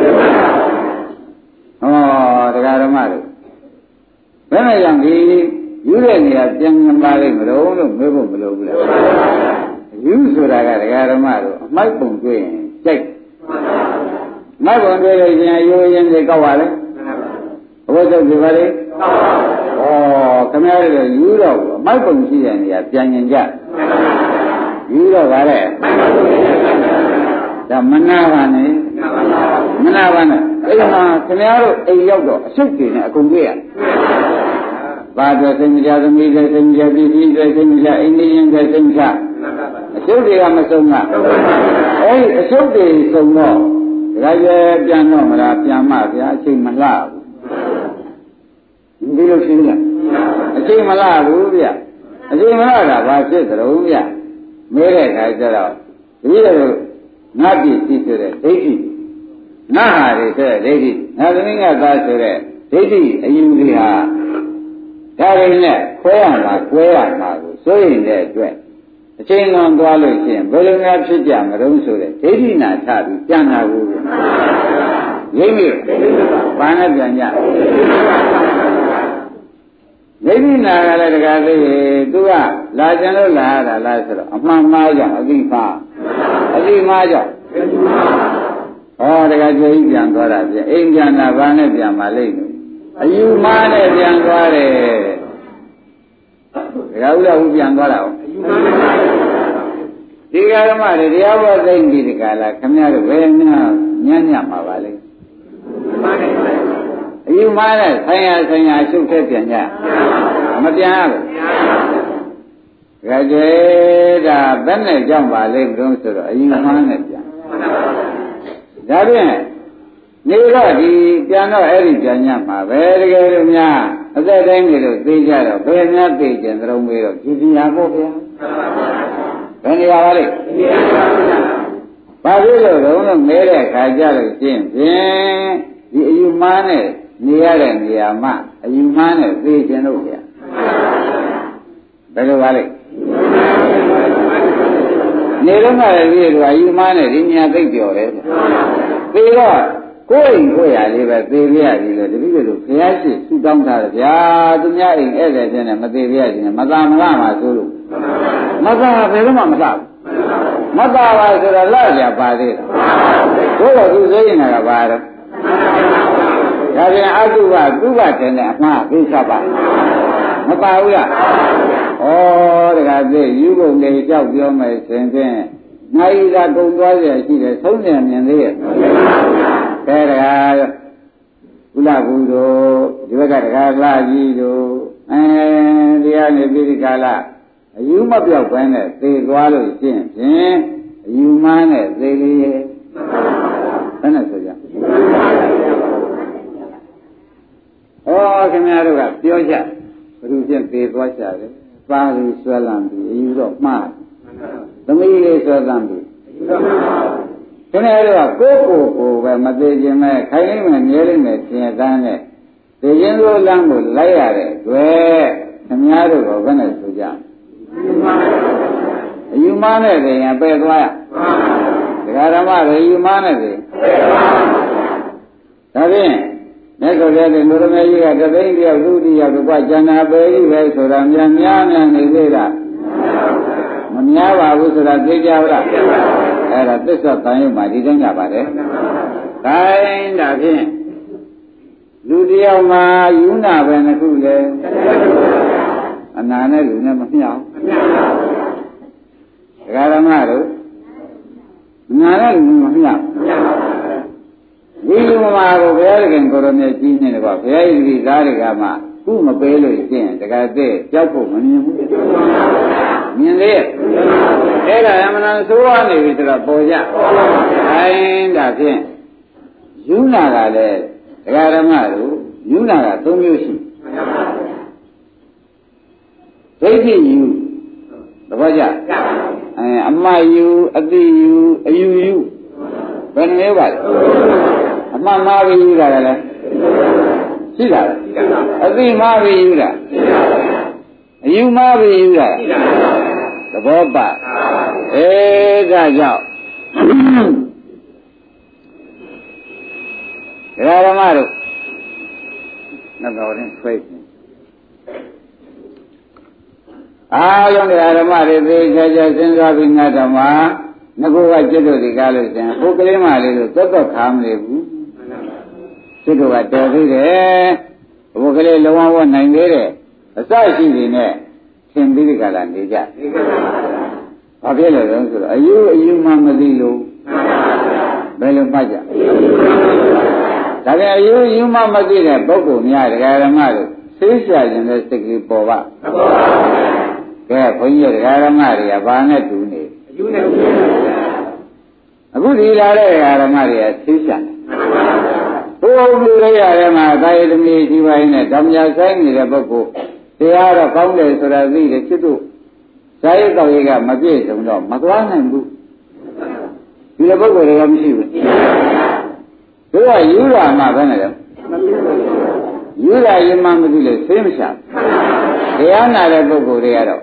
S2: ဟောဒကာဓမ္မတို့ဘယ်နဲ့ကြောင့်ဒီယူတဲ့နေရာပြန်ပြန်ပါလိမ့်မလို့လို့မေးဖို့မလိုဘူးလားယူဆိုတာကဒကာဓမ္မတို့အမိုက်ပုံတွေ့ရင်ကြိုက်မိုက်ပုံတွေ့လို့ရှင်ရိုးရင်တွေကောက်ပါလေဘုရားကျပါလေဩခင်ဗျားတို့ယူတော့အမိုက်ပုံရှိတဲ့နေရာပြန်ရင်ကြယူတော့ဗါတဲ့ဒါမနာပါနဲ့မနာပါနဲ့အဲ့မှာခင်ဗျားတို့အိမ်ရောက်တော့အရှုပ်တွေနဲ့အကုန်တွေ့ရဘာကြောင့်စိတ်မကြသမီးတွေစိတ်မကြပြည်ပြည်တွေစိတ်မကြအိမ်နေရင်တွေစိတ်မကြအရှုပ်တွေကမဆုံးကအဲ့ဒီအရှုပ်တွေဆုံးတော့ဒါကြဲပြန်တော့မလားပြန်မှဗျာအချိန်မလှဘူးဒီလိုရှင်းရအချိန်မလှဘူးဗျအချိန်မလှတာဘာဖြစ်သလဲဗျမဲတဲ့ခါကျတော့ဒီလိုငါပြည့်စည်ဆိုတဲ့ဒိဋ္ဌိငါဟာတွေဆိုတဲ့ဒိဋ္ဌိငါသမီးငါသားဆိုတဲ့ဒိဋ္ဌိအယူတွေဟာဒါရင်းနဲ့ခွဲရမှာကွဲရမှာကိုစိုးရင်တဲ့အတွက်အချိန်လွန်သွားလို့ရှိရင်ဘယ်လိုများဖြစ်ကြမလို့ဆိုတဲ့ဒိဋ္ဌိနာထပြီးပြန်လာဘူးရိပ်မိဘာနဲ့ပြန်ကြဒိဋ္ဌိနာကလည်းတကားသေးသူကလာကြလို့လာရတာလားဆိုတော့အမှန်မှားကြောင့်အသိမှားအသိမှားကြောင့်ဟောတကားကျေကြီးပြန်သွားတာပြန်အိမ်ပြန်လာဘာနဲ့ပြန်มาလိမ့်မယ်အယူမှားနဲ့ပြန်သွားတယ်တကားဥဒ္ဒဟုပြန်သွားတာဟုတ်ဒီကဓမ္မတွေတရားဘောသိမ့်ပြီးဒီကလာခမရတို့ဘယ်များညံ့ညံ့မှာပါလဲအယူမှားနဲ့ဆိုင်ရဆိုင်ရရှုပ်ထက်ပြန်ကြမပြန်ဘူးကြွယ်ဒါဘယ်နဲ့ကြောင့်ပါလိမ့်မလို့ဆိုတော့အယူမှားနဲ့ပြန်ဒါဖြင့်နေတော့ဒီပြန်တော့အဲ့ဒီပြန်ညမှာပဲတကယ်လို့များအသက်တိုင်းနေလို့သိကြတော့ဘယ်များသိကြသရုံးမေးတော့ဒီဒီဟာပေါ့ဗျာဘယ်နေရာပါလိမ့်ဘာဖြစ်လို့တော့လို့မဲတဲ့ခါကြလို့ရှင်းဖြင့်ဒီအယူမှားနဲ့နေရတဲ့နေရာမှာအယူမှားနဲ့သိခြင်းလို့ဗျာဘယ်လိုပါလဲနေတော့မှလည်းဒီလိုအယူမှန်းနဲ့ဒီညာသိပ်ပြောတယ်သေတော့ကိုယ်အိမ်ကိုယ်ရလေးပဲသေပြရပြီလို့တပည့်တို့ဘုရားရှိသူတောင်းတာဗျာသူများအိမ်ဧည့်သည်ချင်းနဲ့မသေပြရခြင်းနဲ့မသာမလားမှာဆိုလို့မသာဘယ်တော့မှမသာဘူးမသာပါဆိုတော့လာကြပါသေးတယ်ဘိုးတော်သူသိနေတာကဘာတော့ဒါပြန်အတုပသူပတဲ့နဲ့အမှားသိချပါမပါဘူးလားဩတခါသိယူကုန်တွေကြောက်ပြောမယ်ဆိုရင်နိုင်သာကုံသွားရရှိတယ်သုံးနေမြင်သေးရဲ့ကဲတကားဥလာဘူးတို့ဒီဘက်ကတကားလာကြီးတို့အဲတရားနေပိဋကလာအယူမပြောက်ပဲနဲ့သေသွားလို့ရှင်းဖြင့်အယူမှန်းနဲ့သေလေးရဲ့ဘယ်နဲ့ဆိုကြဩခင်ဗျားတို့ကပြောကြဘယ်သူဖြင့်သေသွားကြတယ်သားလေးဆွဲလမ်းပြီးအယူတော့မှားသမီးလေးဆွဲလမ်းပြီးခင်ဗျားတို့ကကိုယ့်ကိုယ်ကိုပဲမသေးခြင်းမဲ့ခိုင်လိမ့်မယ်မြဲလိမ့်မယ်သင်တန်းနဲ့သေခြင်းလိုလမ်းကိုလိုက်ရတဲ့တွေ့ခင်ဗျားတို့ကဘယ်နဲ့ဆိုကြအယူမှန်းနဲ့တည်းရင်ပယ်သွားရဒကာဓမ္မတွေအယူမှန်းနဲ့တည်းဒါဖြင့်မြတ်စွာဘုရားရဲ့လူရမေကြီးကတသိန်းတယောက်လူတယောက်ကကျန်တာပဲကြီးပဲဆိုတာများများများနေသေးတာမများပါဘူးဆိုတာသိကြဘူးလားအဲ့ဒါသစ္စာတန်ရုံမှာဒီတိုင်းကြပါတယ်တိုင်းဒါဖြင့်လူတယောက်မှာယူနာပဲနှစ်ခုလေအနာနဲ့လူနဲ့မမျှအောင်ဒကာဓမ္မတို့နာနဲ့လူမမျှဒီလူမှာကိုဘုရားခင်ကိုရမေကြီးနေတယ်ကွာဘုရားကြီးသားတွေကမှခုမပေးလို့ရှင်းတကယ်တည်းကြောက်ဖို့မမြင်ဘူးမြင်လေအဲ့ဒါအမှန်တန်ဆိုးရနေပြီဆိုတော့ပေါ်ကြအဲဒါဖြင့်ယူနာကလည်းဒကာဓမ္မတို့ယူနာကသုံးမျိုးရှိဒိဋ္ဌိယူသဘောကျအဲအမှားယူအသိယူအယူယူဘယ်နှမျိုးပါလဲအမှားမှားပြီးယူတာလည်းရှိတာလေအသိမှားပြီးယူတာအယူမှားပြီးယူတာသဘောပါအဲဒါကြောင့်ဒကာဓမ္မတို့နှတော်ရင်ဆွဲအားလုံးတရားဓမ္မတွေသိချာချာစဉ်းစားပြီးငါဓမ္မငါကကျွတ်တို့ဒီကားလို့ရှင်ဟိုကလေးမလေးတို့သက်သက်ခါမနေဘူးကျွတ်တို့ကတော်သေးတယ်ဟိုကလေးလုံးဝဝနိုင်သေးတယ်အစရှိနေနဲ့သင်ပြီးဒီကလာနေကြဘာဖြစ်လို့လဲဆိုတော့အယူအယူမှမသိလို့ဘယ်လိုမှတ်ကြဒါပြန်အယူအယူမှမသိတဲ့ပုဂ္ဂိုလ်များတရားဓမ္မတို့သိရှာခြင်းတဲ့စိတ်ကလေးပေါ်ပါကဲဘုန်းကြီးတရားဓမ္မတွေကဘာနဲ့တူနေအယူနဲ့တူအခုဒီလာတဲ့တရားဓမ္မတွေကသိရှာဘုရားလူတွေရတယ်မှာသာယသမီးရှိပိုင်းနဲ့ဓမ္မညာဆိုင်နေတဲ့ပုဂ္ဂိုလ်တရားတော့ကောင်းတယ်ဆိုတာသိတယ်ဖြစ်လို့ဇာယတော်ကြီးကမပြည့်စုံတော့မသွားနိုင်ဘူးဒီလိုပုဂ္ဂိုလ်တွေကမရှိဘူးသူကယူရာမှာပဲနဲ့ယူရာရင်မှမသိလို့သိမချတရားနာတဲ့ပုဂ္ဂိုလ်တွေကတော့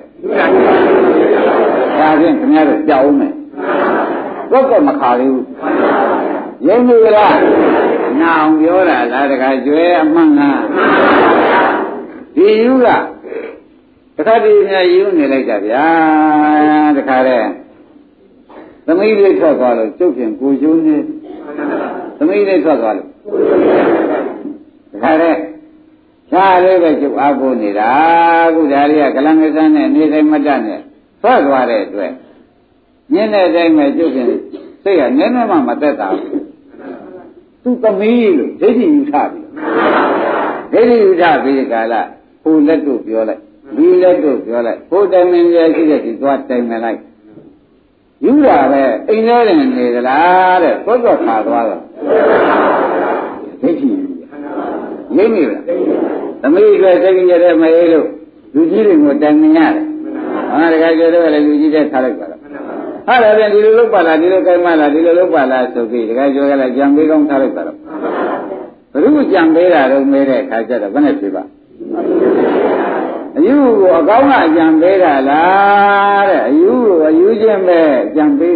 S2: ဒါဖြင့်ခင်ဗျားတို့ကြောက်အောင်မယ်ဘုက္ကမခါသေးဘူးရင်းပြီလားနာအောင်ပြောတာလားတခါကျွဲအမှန်လားဒီယူကတခါတည်းများယူနေလိုက်တာဗျာတခါတဲ့သမီးလေးထွက်သွားလို့ကျုပ်ဖြင့်ကိုကျိုးနေသမီးလေးထွက်သွားလို့တခါတဲ့ရှားလေးပဲကျုပ်အားကိုနေတာအခုဒါလေးကကလန်ကစမ်းနဲ့နေတိုင်းမတတ်နဲ့ထွက်သွားတဲ့အတွက်ညင်းတဲ့အတိုင်းပဲကျုပ်ဖြင့်စိတ်ကနည်းနည်းမှမသက်သာဘူးသူသမီးလို့ဒိဋ္ဌိယူထားပြီဒိဋ္ဌိယူထားပြီးကာလဟိုလက်တို့ပြောလိုက်ဒီလက်တို့ပြောလိုက်ဟိုတိုင်မင်းရဲ့ရှိတဲ့ဒီသွားတိုင်မလိုက်ယူတာပဲအိမ်ထဲတွင်နေသလားတဲ့သောသောခါသွားတော့ဒိဋ္ဌိယူရင်းနေလားသမီးတွေစိတ်ကြီးတဲ့မအေးလို့လူကြီးတွေကိုတိုင်မရတယ်ဟာတခါကျတော့လည်းလူကြီးတဲ့ထားလိုက်ပါလားဟာလည်းပြန်ဒီလိုလုပ်ပါလားဒီလိုကြိုက်မှလားဒီလိုလုပ်ပါလားဆိုပြီးတခါကျော်ကလည်းကြံပေးကောင်းထားလိုက်ပါတော့ဘယ်သူကြံပေးတာတော့မဲတဲ့အခါကျတော့ဘယ်နဲ့ဖြစ်ပါအယူကိုအကောင်းကအကြံပေးတာလားတဲ့အယူကိုအယူချင်းပဲကြံပေး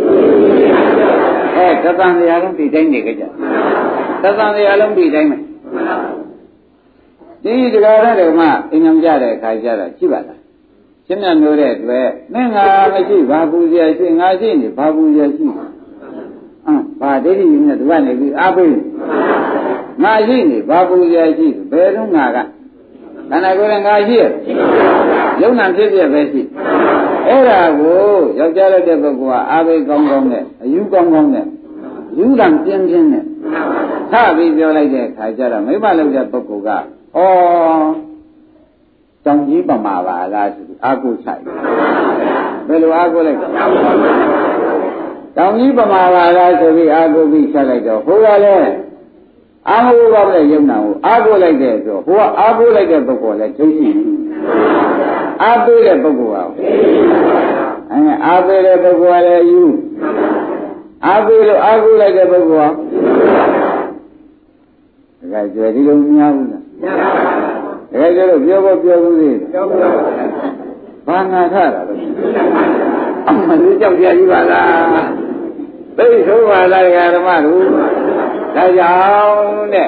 S2: အဲသတ္တန်တရားလုံးဒီတိုင်းနေကြကြသတ္တန်တရားလုံးဒီတိုင်းပဲဒီတရားရတဲ့မှာအင်္ဂမ်ကြတဲ့အခါကျတော့ရှိပါလားရှင်းမြတ်လို့တဲ့အတွက်မင်းငါမရှိဘာပူဇော်ရှိငါရှိနေဘာပူဇော်ရှိအင်းဘာဒိဋ္ဌိနဲ့သူကနေပြီးအားပေးငါရှိနေဘာပူဇော်ရှိဘယ်တော့ငါကခန္ဓာကိုယ်နဲ့ငါရှိရယုံနာဖြစ်ဖြစ်ပဲရှိအဲ့ဒါကိုယောက်ျားလိုက်တဲ့ပုဂ္ဂိုလ်ကအားပေးကောင်းကောင်းနဲ့အယူကောင်းကောင်းနဲ့ယူတံပြင်းပြင်းနဲ့ထပြီးပြောလိုက်တဲ့အခါကျတော့မိမလုပ်တဲ့ပုဂ္ဂိုလ်ကဩတောင်ကြီးပမာပါလားဆိုပြီးအာကိုဆိုင်ဘယ်လိုအာကိုလိုက်တောင်ကြီးပမာပါလားဆိုပြီးအာကိုပြီးဆက်လိုက်တော့ဟိုကလည်းအာဟုကောင်းတဲ့ယုံနာကိုအာကိုလိုက်တဲ့ဆိုဟိုကအာကိုလိုက်တဲ့ပုဂ္ဂိုလ်လည်းသိရှိအာပေးတဲ့ပုဂ္ဂိုလ်ကအဲအာပေးတဲ့ပုဂ္ဂိုလ်ကလည်းယူအာပေးလို့အာကိုလိုက်တဲ့ပုဂ္ဂိုလ်ကဒါကြွယ်ဒီလိုမများဘူးလားမများပါဘူးဒါကြတော့ပြောဖို့ပြောဘူးသေးတယ်ပြောပါဘူးဘာငါထတာလဲအမှန်ကြီးကြောက်ကြကြီးပါလားသိဆိုပါလားဓမ္မတို့ဒါကြောင့်တဲ့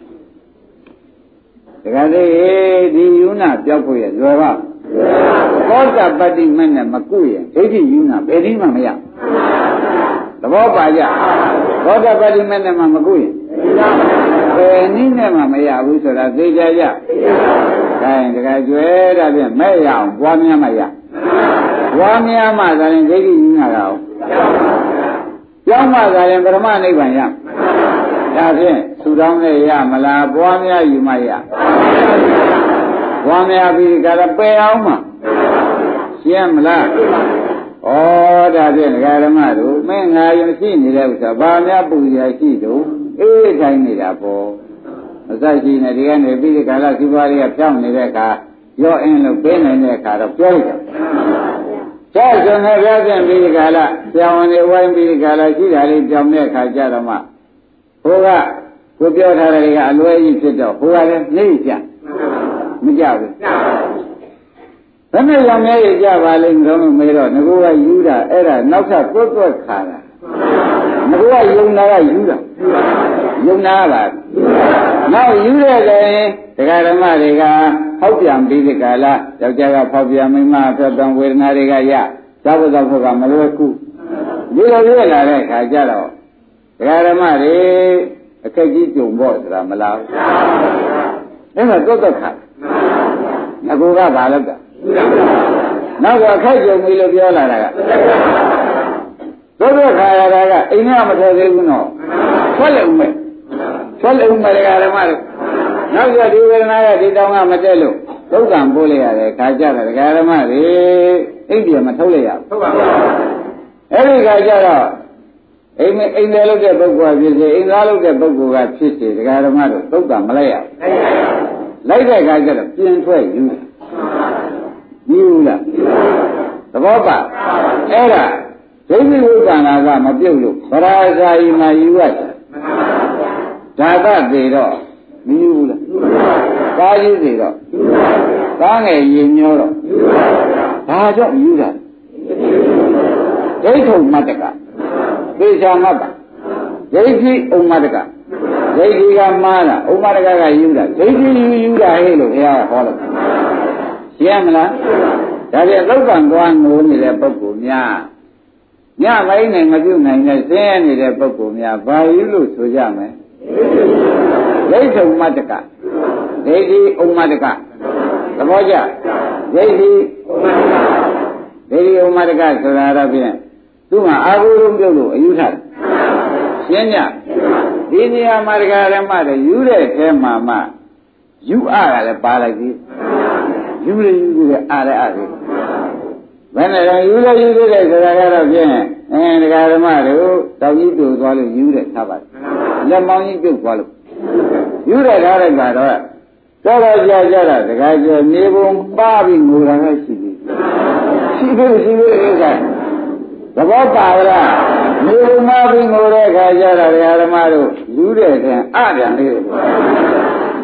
S2: ဒကာလေးဒီယူနာပြောက်ဖို့ရလွယ်ပါသောတာပတ္တိမနဲ့မကုရင်ဒိဋ္ဌိယူနာဘယ်နည်းမှမရသဘောပါကြသောတာပတ္တိမနဲ့မှမကုရင်ဘယ်နည်းနဲ့မှမရဘူးဆိုတာသိကြကြခိုင်းဒကာကျွဲဒါဖြင့်မဲ့ရအောင်ပွားများမှရပွားများမှသာရင်ဒိဋ္ဌိယူနာကအောင်ကျောင်းမှသာရင်ပရမနိဗ္ဗာန်ရဒါဖြင့်သူတော်နဲ့ရမလားပွားများယူမှရပွားများပြီးကြတော့ပယ်အောင်မှရှင်းမလားဩဒါဖြင့်ဒကာဓမ္မတို့မင်းငါယုံရှိနေတဲ့ဥစ္စာဘာများပူရရှိတို့အေးတိုင်းနေတာပေါ့မဆိုင်ရှိနေဒီကနေပြီးဒီကာလစီးပွားရေးကပြောင်းနေတဲ့အခါရောအင်းလို့ပေးနိုင်တဲ့အခါတော့ပြောလိုက်တာကျဆိုနေပြပြန်ပြီးဒီကာလပြောင်းနေဝိုင်းပြီးဒီကာလရှိတာလေးပြောင်းတဲ့အခါကျတော့မှဟိုကကိုပြောထားတဲ့ကအလွဲကြီးဖြစ်တော့ဟိုကလည်းနေကြမကြဘူးဘယ်နဲ့ရောင်မြဲကြပါလိမ့်တော့မေးတော့ငကိုကယူတာအဲ့ဒါနောက်ထပ်တွတ်တွတ်ခါတာငကိုကယုံနာကယူတာယုံနာပါနောက်ယူတဲ့လည်းတရားဓမ္မတွေကဟောက်ပြန်ပြီးဒီကလာယောက်ျားကဖောက်ပြန်မိန်းမဖောက်ပြန်ဝေဒနာတွေကရသဘောသောဖို့ကမလွယ်ကူဒီလိုပြည့်လာတဲ့အခါကျတော့တရားဓမ္မတွေအခက်ကြီးကြုံဖို့ဆိုတာမလားအဲ့ဒါတော့တော့ခါငါကဘာလုပ်တာနောက်တော့အခက်ကြုံပြီလို့ပြောလာတာကတော့တော့ခါရတာကအိမ်ကမထွက်သေးဘူးနော်ထွက်လည်းဦးမယ်ထွက်လည်းဦးမယ်တရားဓမ္မတွေနောက်ကျဒီဝေဒနာကဒီတောင်းကမတက်လို့ဒုက္ခပိုးလိုက်ရတယ်ခါကြတယ်တရားဓမ္မတွေအိပ်ပြမထုတ်လိုက်ရဘူးဟုတ်ပါဘူးအဲ့ဒီခါကျတော့အိမ်အိမ်တယ်လို့တဲ့ပုဂ္ဂိုလ်ဖြစ်စေအိမ်သားလို့တဲ့ပုဂ္ဂိုလ်ကဖြစ်စေတရားဓမ္မတို့သုတ်တာမလိုက်ရဘူးလိုက်တဲ့အခါကျတော့ပြင်ထွက်ယူတယ်ယူလားသဘောပါအဲ့ဒါဒိဋ္ဌိဝိပ္ပန္နာကမပြုတ်လို့ဗရာဇာယီမှာယူရတယ်ဓာတသေးတော့မယူဘူးလားကားကြီးသေးတော့ကားငယ်ရင်ညောတော့ဘာကြောင့်ယူတာဒိဋ္ဌုံမတ္တကသေချာမှတ်ပါဒိဋ္ဌိဥမ္မတကဒိဋ္ဌိကမှားတာဥမ္မတကကယူတာဒိဋ္ဌိယူယူတာဟဲ့လို့ဘုရားဟောလို့ရှင်းမလားဒါပြန်လောကံသွားငိုနေတဲ့ပုဂ္ဂိုလ်များညမိုင်းနဲ့မပြုတ်နိုင်တဲ့ဆင်းရဲနေတဲ့ပုဂ္ဂိုလ်များဘာယူလို့ဆိုကြမလဲဒိဋ္ဌိဥမ္မတကဒိဋ္ဌိဥမ္မတကသဘောကျဒိဋ္ဌိဒိဋ္ဌိဥမ္မတကဆိုတာတော့ဖြင့်သူကအာဟုရုံပြုတ်လို့အယူထားရှင်းညဒီနေရာမှာတရားဓမ္မတွေယူတဲ့အဲမှာမှယူအားကလည်းပါလိုက်ပြီယူရယူရအားလည်းအားတယ်ဘယ်နဲ့လဲယူရယူရတဲ့ဆိုတာကတော့ဖြင့်အဲတရားဓမ္မတို့တောက်ကြီးတူသွားလို့ယူတဲ့ထားပါတယ်လက်မောင်းကြီးပြုတ်သွားလို့ယူတဲ့ထားလိုက်တာတော့တော်တော်ကြာကြတာတခါကျနေပုံပါပြီးငိုတာလည်းရှိပြီရှိပြီရှိပြီဥစ္စာသဘောပါလားမြေပုံမှာပြီးငိုတဲ့ခါကျတော့ဓမ္မတို့ယူတဲ့တဲ့အပြန်လေး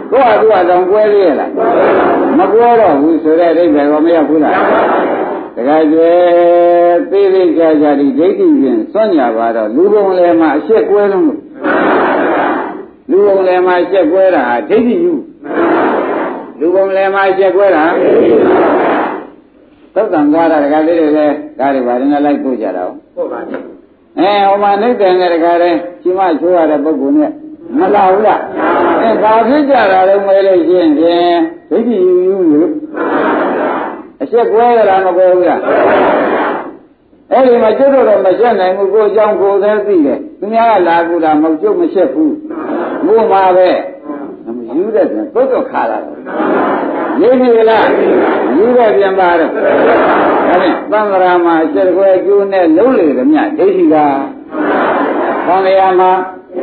S2: ကိုယ်ကသူ့အတောင်ကွဲသေးရလားမကွဲတော့ဘူးဆိုတဲ့အိဗယ်ကောမရောက်ဘူးလားတခါကျသေးသေးကြကြဒီဒိဋ္ဌိဖြင့်စွန့်ညာပါတော့လူပုံလည်းမှာအရှက်ကွဲလုံးလို့လူပုံလည်းမှာအရှက်ကွဲတာဟာဒိဋ္ဌိယူလူပုံလည်းမှာအရှက်ကွဲတာသုတ်တံကားတာတခါလေးတွေလည်းကားတွေပါရင်လည်းလိုက်ပို့ကြတာဟုတ်ပါဘူးအဲဟိုမှာနှိမ့်တယ်နဲ့တခါတည်းရှင်မချိုးရတဲ့ပုဂ္ဂိုလ်နဲ့မလာဘူးလားအဲဒါဖြစ်ကြတာတော့မဲလို့ရှိရင်ဖြင့်ဒိဋ္ဌိယူယူလို့အရှက်ကွဲရတာမကွဲဘူးလားအဲ့ဒီမှာကျွတ်တော့မရှက်နိုင်ဘူးကိုအကြောင်းကိုယ်သေးသိတယ်သူများကလာကူတာမဟုတ်ကျွတ်မရှက်ဘူးမို့မှာပဲမယူတဲ့ပြန်သုတ်တော့ခါလာတယ်ရေးပြီလားယူတဲ့ပြန်ပါတော့ဒါဖြင့်သံဃာမှာအရှက်ကွဲအကျိုးနဲ့လုံးလေသမျှဒိဋ္ဌိကသံဃာမှာ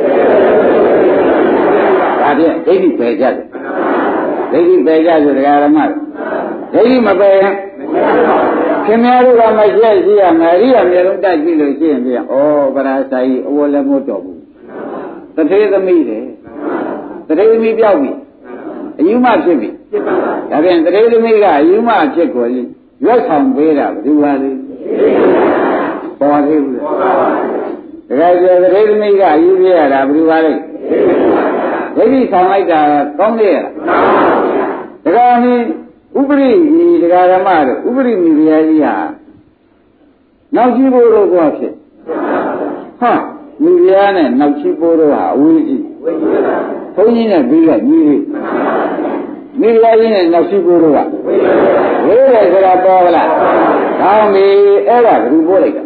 S2: ဒါဖြင့်ဒိဋ္ဌိပယ်ကြတယ်ဒိဋ္ဌိပယ်ကြဆိုတရားဓမ္မဒိဋ္ဌိမပယ်ရင်ခင်ဗျားတို့ကမရှက်ရှိရမယ်အရိယာမျိုးလုံးတက်ကြည့်လို့ရှိရင်ပြန်ဩပရာစာယီအဝလည်းမတော်ဘူးတထေသမီးတယ်တထေသမီးပြောက်ပြီအယူမဖြစ်ပြီဒါဖြင့်တထေသမီးကအယူမဖြစ်ကိုရွက်ဆောင်ပေးတာဘယ်သူပါလဲပေါ်သေးဘူးတကယ်ဆိုတထေသမီးကအယူပြရတာဘယ်သူပါလဲဒိဋ္ဌိဆောင်လိုက်တာကောင်းသေးရဲ့တကယ်นี่ဥပရိဒီတရားဓမ္မတို့ဥပရိမိဘုရားကြီးဟာနောက်ကြီးဘိုးတို့ကောဖြစ်ဟာမိဘုရားနဲ့နောက်ကြီးဘိုးတို့ဟာအဝေးကြီးဘုန်းကြီးနဲ့ပြီးတော့ညီလေးမိဘုရားကြီးနဲ့နောက်ကြီးဘိုးတို့ကဝေးတယ်ဆိုတာပေါ်လားကောင်းပြီအဲ့ဒါဘယ်သူပို့လိုက်တာ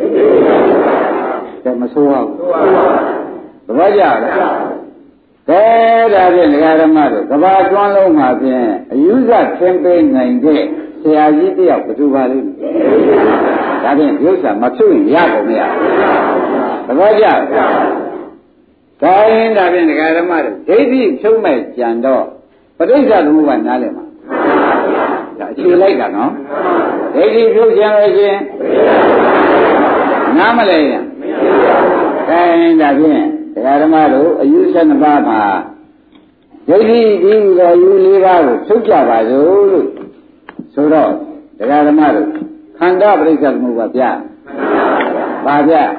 S2: ဒါမဆိုးပါဘူးသဘောကျလားကဲဒါဖြင့်ဒကာဓမ္မတို့ကဘာကျွမ်းလုံးမှာဖြင့်အယူဇသင်ပေးနိုင်တဲ့ဆရာကြီးတယောက်ဘယ်သူပါလိမ့်မယ်ဒါဖြင့်ဒီဥစ္စာမဖြစ်ရင်ရကုန်မရသဘောကျဒါရင်ဒါဖြင့်ဒကာဓမ္မတို့ဒိဋ္ဌိဖြုံးမဲ့ကြံတော့ပဋိစ္စသမုပ္ပါနားလည်မှာဒါအခြေလိုက်တာနော်ဒိဋ္ဌိဖြုတ်ခြင်းလို့ရှင်နားမလဲရင်ဒါရင်ဒါဖြင့်တရားဓမ္မတို့အယူဆနှစ်ပါးမှာဒိဋ္ဌိဒီလိုယူလေးပါးကိုထုတ်ကြပါစို့လို့ဆိုတော့တရားဓမ္မတို့ခန္ဓာပရိစ္ဆေသမုပ္ပါဗျာပါဗျာ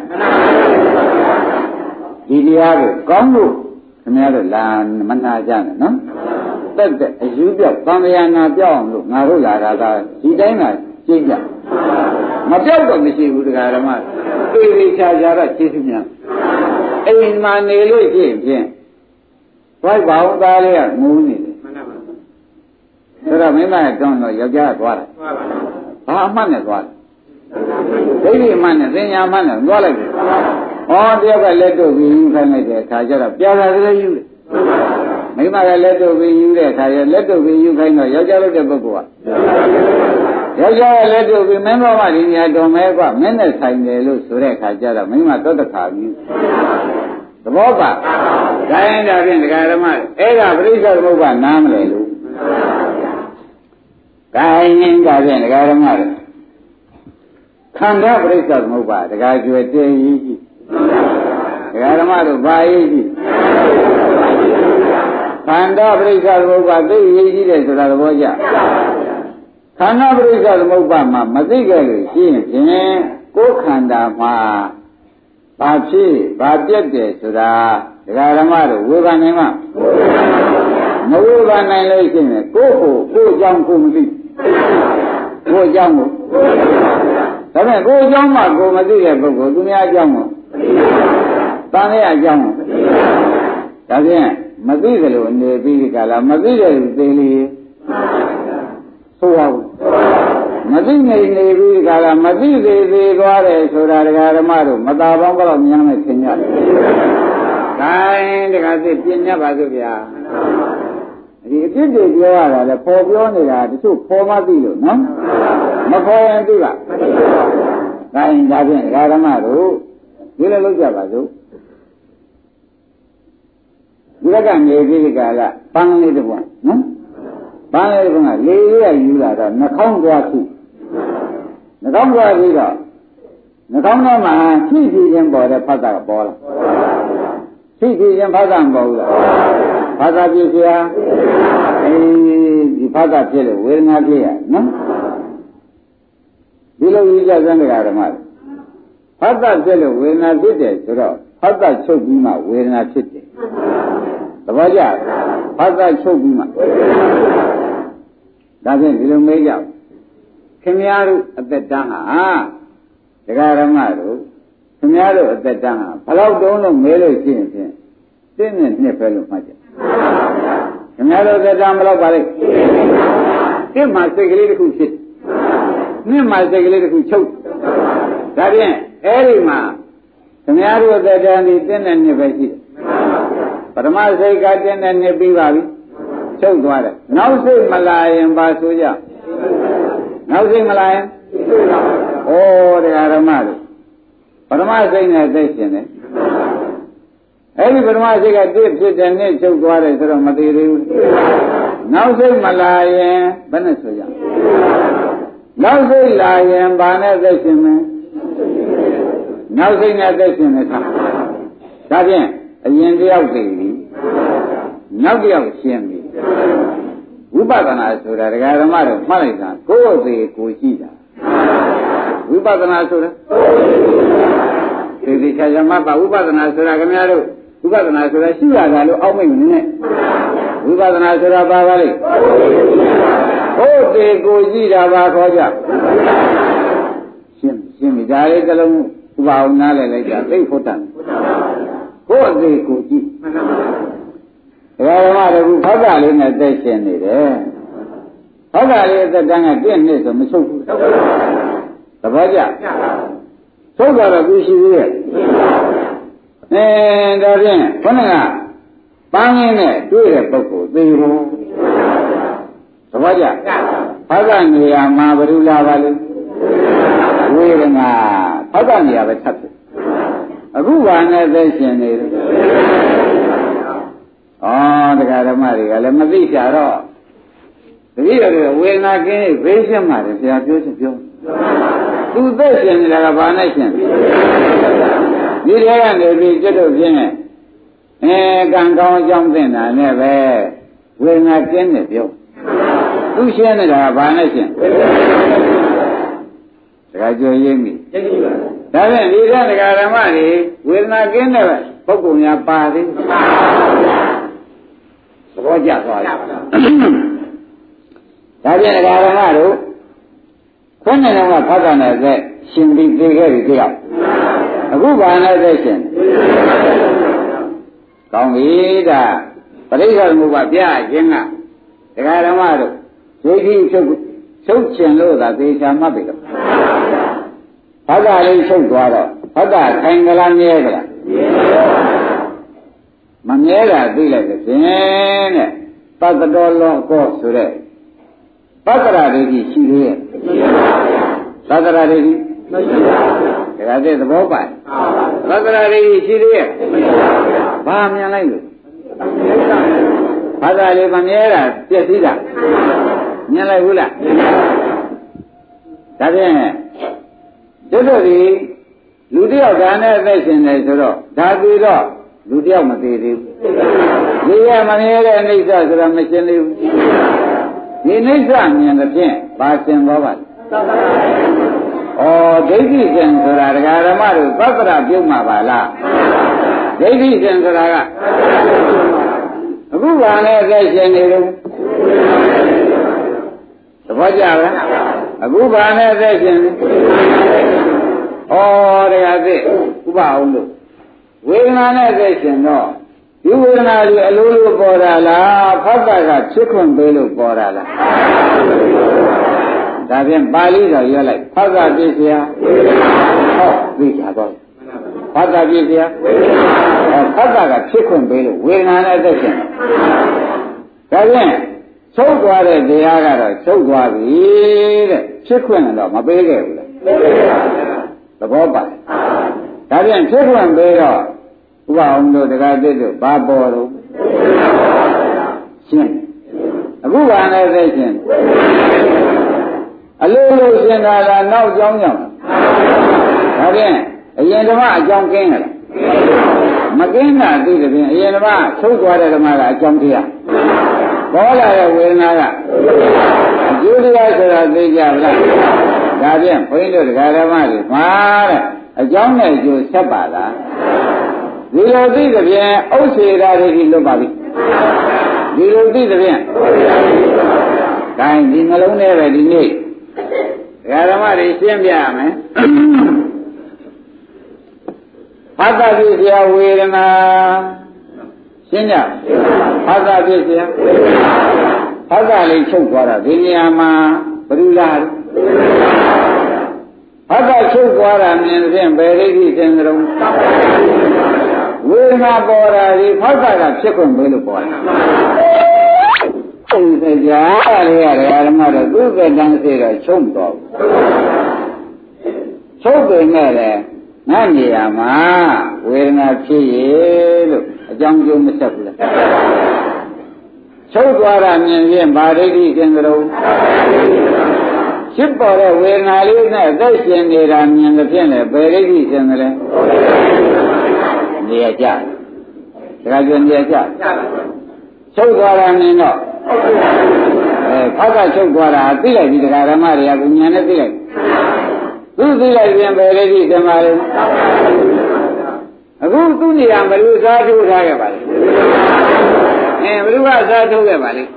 S2: ဒီတရားကိုကောင်းလို့ခင်ဗျားတို့လာမနာကြနဲ့နော်တက်တဲ့အယူပြောက်သံဃာနာပြောက်အောင်လို့ငါတို့လာတာကဒီတိုင်းကကြည့်ကြမပြောက်တော့မရှိဘူးတရားဓမ္မသေသေးချာချာတော့သိသူများအိမ်မှာနေလို့ရှိရင်ဖြင့်ဘိုက်ပေါင်းသားလေးကငိုနေတယ်မှန်ပါပါဆိုတော့မင်းမရဲ့တောင်းတော့ယောက်ျားကသွားတယ်ဘာအမှတ်နဲ့သွားတယ်ဒိဋ္ဌိအမှတ်နဲ့သင်ညာအမှတ်နဲ့သွားလိုက်တယ်ဩတယောက်ကလက်တို့ပြီးယူခိုင်းလိုက်တဲ့အခါကျတော့ပြာသာလည်းယူတယ်မိမကလက်တို့ပြီးယူတဲ့အခါကျလက်တို့ပြီးယူခိုင်းတော့ယောက်ျားလုပ်တဲ့ပုဂ္ဂိုလ်ကယောက်ျားကလက်တို့ပြီးမင်းတော်ကဒီညာတော်မဲကမင်းနဲ့ဆိုင်တယ်လို့ဆိုတဲ့အခါကျတော့မိမတော့တခါပြီးသဘောပါဒါရင်ဒါဖြင့်ဒကာဓမ္မအဲ့ဒါပရိစ္ဆေသမုပ္ပါနားမလဲလို့ဒါရင်ဒါဖြင့်ဒကာဓမ္မခန္ဓာပရိစ္ဆေသမုပ္ပါဒကာကျွယ်တည်ကြီးကြီးဒကာဓမ္မတို့ဘာရေးကြီးခန္ဓာပရိစ္ဆေသမုပ္ပါသိရေးကြီးတယ်ဆိုတာသဘောကျခန္ဓာပရိစ္ဆေသမုပ္ပါမှာမသိကြလို့ရှိရင်ဖြင့်ကိုယ်ခန္ဓာမှာဘာဖြစ်ဘာပြတ်တယ်ဆိုတာဒကာဓမ္မတို့ဝေဘာနိုင်မှာမဝေဘာနိုင်လို့ရှိရင်ကိုယ့်ကိုကိုယ်အကြောင်းကိုမသိကိုယ်အကြောင်းကိုဒါပေမဲ့ကိုယ်အကြောင်းမှကိုယ်မသိတဲ့ပုဂ္ဂိုလ်သူများအကြောင်းကိုတန်တဲ့အကြောင်းကိုဒါဖြင့်မသိကြလို့နေပြီးဒီကလာမသိတဲ့လူသေးလေးဆိုရဘူးမသိနေနေပြီးဒီကလာမသိသေးသေးသွားတယ်ဆိုတာဒကာဓမ္မတို့မသာပေါင်းတော့များမယ်သင်ကြတယ်။ဒါရင်ဒကာသိပြင်းညတ်ပါစို့ဗျာ။ဒီအပြစ်တွေပြောရတာလေပေါ်ပြောနေတာတချို့ပေါ်မသိလို့နော်။မပေါ်ရင်သိလား။ဒါရင်ဒါဖြင့်ဒကာဓမ္မတို့ဒီလိုလုပ်ကြပါစို့။ဒီဘက်ကနေပြီးဒီကလာပန်းလေးတစ်ပွားနော်။ပန်းလေးတစ်ပွားကလေးလေးကယူလာတော့နှာခေါင်းသွားခုနှာခေါင်းသွားပြီးတော့နှာခေါင်းထဲမှာဖြည့်ဖြည့်ချင်းပေါ်တဲ့ဖတ်တာကပေါ်လာဖြည့်ဖြည့်ချင်းဖတ်တာမပေါ်ဘူးလားဘာသာပြည့်စရာအေးဒီဘာသာပြည့်လို့ဝေဒနာပြည့်ရနော်ဒီလိုကြီးကြစမ်းတရားဓမ္မဘာသာပြည့်လို့ဝေဒနာဖြစ်တယ်ဆိုတော့ဘာသာချုပ်ပြီးမှဝေဒနာဖြစ်တယ်သဘောကျဘာသာချုပ်ပြီးမှဒါဖြင့်ဒီလိုမေးကြခင်ဗျားတို့အသက်တန်းဟာတရားဓမ္မတို့ခင်ဗျားတို့အသက်တန်းဟာဘယ်လောက်တုံးလို့မဲလို့ရှိရင်ဖြင့်တင်းနဲ့နှစ်ပဲလို့မှတ်ကြခင်ဗျားတို့အသက်တန်းဘယ်လောက်ပါလဲတင်းမှာစိတ်ကလေးတစ်ခုဖြစ်နှစ်မှာစိတ်ကလေးတစ်ခုချုပ်ဒါဖြင့်အဲ့ဒီမှာခင်ဗျားတို့အသက်တန်းဒီတင်းနဲ့နှစ်ပဲရှိတယ်ပထမစိတ်ကတင်းနဲ့နှစ်ပြီးပါပြီချုပ်သွားတယ်နောက်စိတ်မလာရင်ပါဆိုကြနောက်စိတ်မလာရင်ဩတရားဓမ္မတို့ပထမစိတ်နဲ့သိရှင်တယ်အဲ့ဒီပထမစိတ်ကတစ်ဖြစ်တဲ့နဲ့ချုပ်သွားတယ်ဆိုတော့မသေးသေးဘူးနောက်စိတ်မလာရင်ဘယ်နဲ့ဆိုကြနောက်စိတ်လာရင်ဘာနဲ့သိရှင်မလဲနောက်စိတ်နဲ့သိရှင်တယ်ထားဒါဖြင့်အရင်တယောက်သိပြီနောက်တယောက်ရှင်းပြီဝိပဿနာဆိုတာဒကာဓမ္မတို့မှတ်လိုက်တာကိုယ်အသေးကိုရှိတာဝိပဿနာဆိုတာဒီဒီချာချာမှတ်ပါဝိပဿနာဆိုတာခင်ဗျားတို့ဝိပဿနာဆိုတာရှိရတာလို့အောက်မိတ်နေနဲ့ဝိပဿနာဆိုတာပါပါလေကိုယ်အသေးကိုရှိတာပါခေါ်ကြရှင်းရှင်းပြီဒါလေးကလုံးဥပအောင်နားလည်လိုက်တာသိဖို့တန်ကိုယ်အသေးကိုရှိဒကာဓမ္မတို့ဘောဓလေးနဲ့သိရှင်နေတယ်ဘောဓလေးအသက်တန်းကပြည့်နှစ်ဆိုမချုပ်ဘူးသဘောကျချုပ်သွားတော့သူရှိသေးရဲ့အဲဒါဖြင့်ခဏကပန်းရင်းနဲ့တွေ့တဲ့ပုဂ္ဂိုလ်သေဘူးသဘောကျဘောဓနေရာမှာဘယ်လိုလာပါလဲဝေဒနာဘောဓနေရာပဲထပ်တယ်အခုဘာနဲ့သိရှင်နေတယ်ဩတရားဓမ္မတွေကလည်းမသိကြတော့တတိယတွေဝေဒနာကင်းဘေးရှင်းပါတယ်ဆရာပြောချင်ပြောသူသက်ရှင်နေတာကဘာနဲ့ရှင်ဒီထဲကနေပြီးကျွတ်တို့ပြင်းနဲ့အဲကံကောင်းအကြောင်းသိတာနဲ့ပဲဝေဒနာကင်းတယ်ပြောသူရှင်းနေတာကဘာနဲ့ရှင်တရားကြွရင်းပြီဒါဖြင့်ဒီထဲတရားဓမ္မတွေဝေဒနာကင်းတဲ့ပုဂ္ဂိုလ်များပါသေးသဘောကျသွားပြီဒါပြန်ဒကာရမတို့ခုနကဖတ်တာနဲ့သက်ရှင်ပြီးသိခဲ့ပြီတယောက်အခုဘာနဲ့သက်ရှင်ကောင်းပြီဒါပရိစ္ဆေသမုပ္ပါပြခြင်းကဒကာရမတို့ဒိဋ္ဌိချုပ်ချုပ်ကျင်လို့သာသေချာမှတ်ပြီတော့ဖတ်တာလေးချုပ်သွားတော့ဖတ်တာခိုင်ကလားမြဲကလားမမြဲတာသိလိုက်တဲ့ဖြင့်တဲ့ပတ္တတော်လောကောဆိုတဲ့ပတ္တရာဒိဋ္ဌိရှိသေးရဲ့ပတ္တရာဒိဋ္ဌိမရှိပါဘူးဒါကတည်းကသဘောပါပတ္တရာဒိဋ္ဌိရှိသေးရဲ့ဘာမြင်လိုက်လို့ဘာသာလေးမမြဲတာပြည့်စည်တာမြင်လိုက်ဘူးလားဒါဖြင့်တို့တို့ဒီလူတယောက်ဒါနဲ့အသက်ရှင်နေဆိုတော့ဒါပြီးတော့လူတယောက်မသေးသေးဘူးဒီရမမြဲတဲ့အိဋ္ဌဆိုတာမရှင်းသေးဘူးဒီအိဋ္ဌမြင်တဲ့ဖြင့်ပါရှင်းသွားပါ့ဩဒိဋ္ဌိရှင်ဆိုတာဒကာဓမ္မတို့သတ္တရပြုတ်မှာပါလားဒိဋ္ဌိရှင်ဆိုတာကအခုကလည်းအသက်ရှင်နေတယ်သဘောကျလားအခုဘာနဲ့အသက်ရှင်နေဩတရားသိဥပအောင်လို့ဝေဒနာနဲ့သိရှင်တော့ဒီဝေဒနာကြီးအလိုလိုပေါ်တာလားဖတ်တာကဖြစ်ခွင့်ပေးလို့ပေါ်တာလားဒါဖြင့်ပါဠိတော်ရွတ်လိုက်ဖတ်တာပြည့်စရာဟောသိကြတော့ဖတ်တာပြည့်စရာဟောဖတ်တာကဖြစ်ခွင့်ပေးလို့ဝေဒနာနဲ့သိရှင်ဒါဖြင့်ချုပ်သွားတဲ့တရားကတော့ချုပ်သွားပြီတဲ့ဖြစ်ခွင့်တော့မပေးခဲ့ဘူးလေသဘောပါဒါပြန်ဖြစ်ခွင့်ပေးတော့ဥပအောင်တို့တရားသစ်တို့ဘာပေါ်တော့ရှင်းအခုကလည်းသိရှင်းအလိုလိုရှင်းတာလားနောက်ကြောင်းကြောင်းဒါပြန်အရင်ဓမ္မအကြောင်းကင်းရလားမကင်းတာသိတဲ့ဖြင့်အရင်ကချုပ်သွားတဲ့ဓမ္မကအကြောင်းတရားပေါ်လာတဲ့ဝေဒနာကအကျိုးတရားဆိုတာသိကြပါလားဒါဖြင့်ဘုန်းကြီးတို့တရားဓမ္မတွေမှာတဲ့အကြောင်းနဲ့အကျိုးဆက်ပါလားဒီလိုသိတဲ့ဖြင့်ဥစ္စေရာတွေလွတ်ပါပြီဒီလိုသိတဲ့ဖြင့်ဒါရင်ဒီနှလုံးထဲပဲဒီနေ့တရားဓမ္မတွေရှင်းပြရမယ်ဖတ်တာဖြစ်เสียဝေဒနာရှင်းကြဖတ်တာဖြစ်เสียဖတ်တာလေးချုပ်သွားတာဒီနေရာမှာဘယ်လိုလားဖတ်တာချုပ်သွားတာမြင်ဖြင့်ဘယ်ရိပ်ကြီးသင်္ကြန်ဝေဒနာပေါ်တာဒီဖတ်တာကဖြစ်ခွင့်ပေးလို့ပေါ်တာအဲဒီတရားအားလေးရတယ်ဓမ္မတော့သူ့ကတန်းစေတော့ချုပ်မတော်ဘူးချုပ်ပေမဲ့လည်းငါနေရာမှာဝေဒနာဖြစ်ရဲ့လို့အကြောင်းကျိုးမဆက်ဘူးလားချုပ်သွားတာမြင်ဖြင့်ဗာဒိဋ္ဌိသင်္ကြန်ဖြစ်ပေါ်တဲ့ဝေဒနာလေးနဲ့အသက်ရှင်နေတာမြင်တဲ့ဖြင့်လည်းဘယ်ဒိဋ္ဌိသင်္ကြန်နေရာကြဒါကြနေရာကြချုပ်သွားတာမြင်တော့အဲဖောက်ကချုပ်သွားတာသိလိုက်ပြီတရားဓမ္မတွေကဉာဏ်နဲ့သိလိုက်သူသိလိုက်ပြန်ပဲလေဒီဓမ္မတွေအခုသူနေရာဘယ်လိုစားထိုးထားခဲ့ပါလဲအဲဘယ်လိုကစားထိုးခဲ့ပါလဲ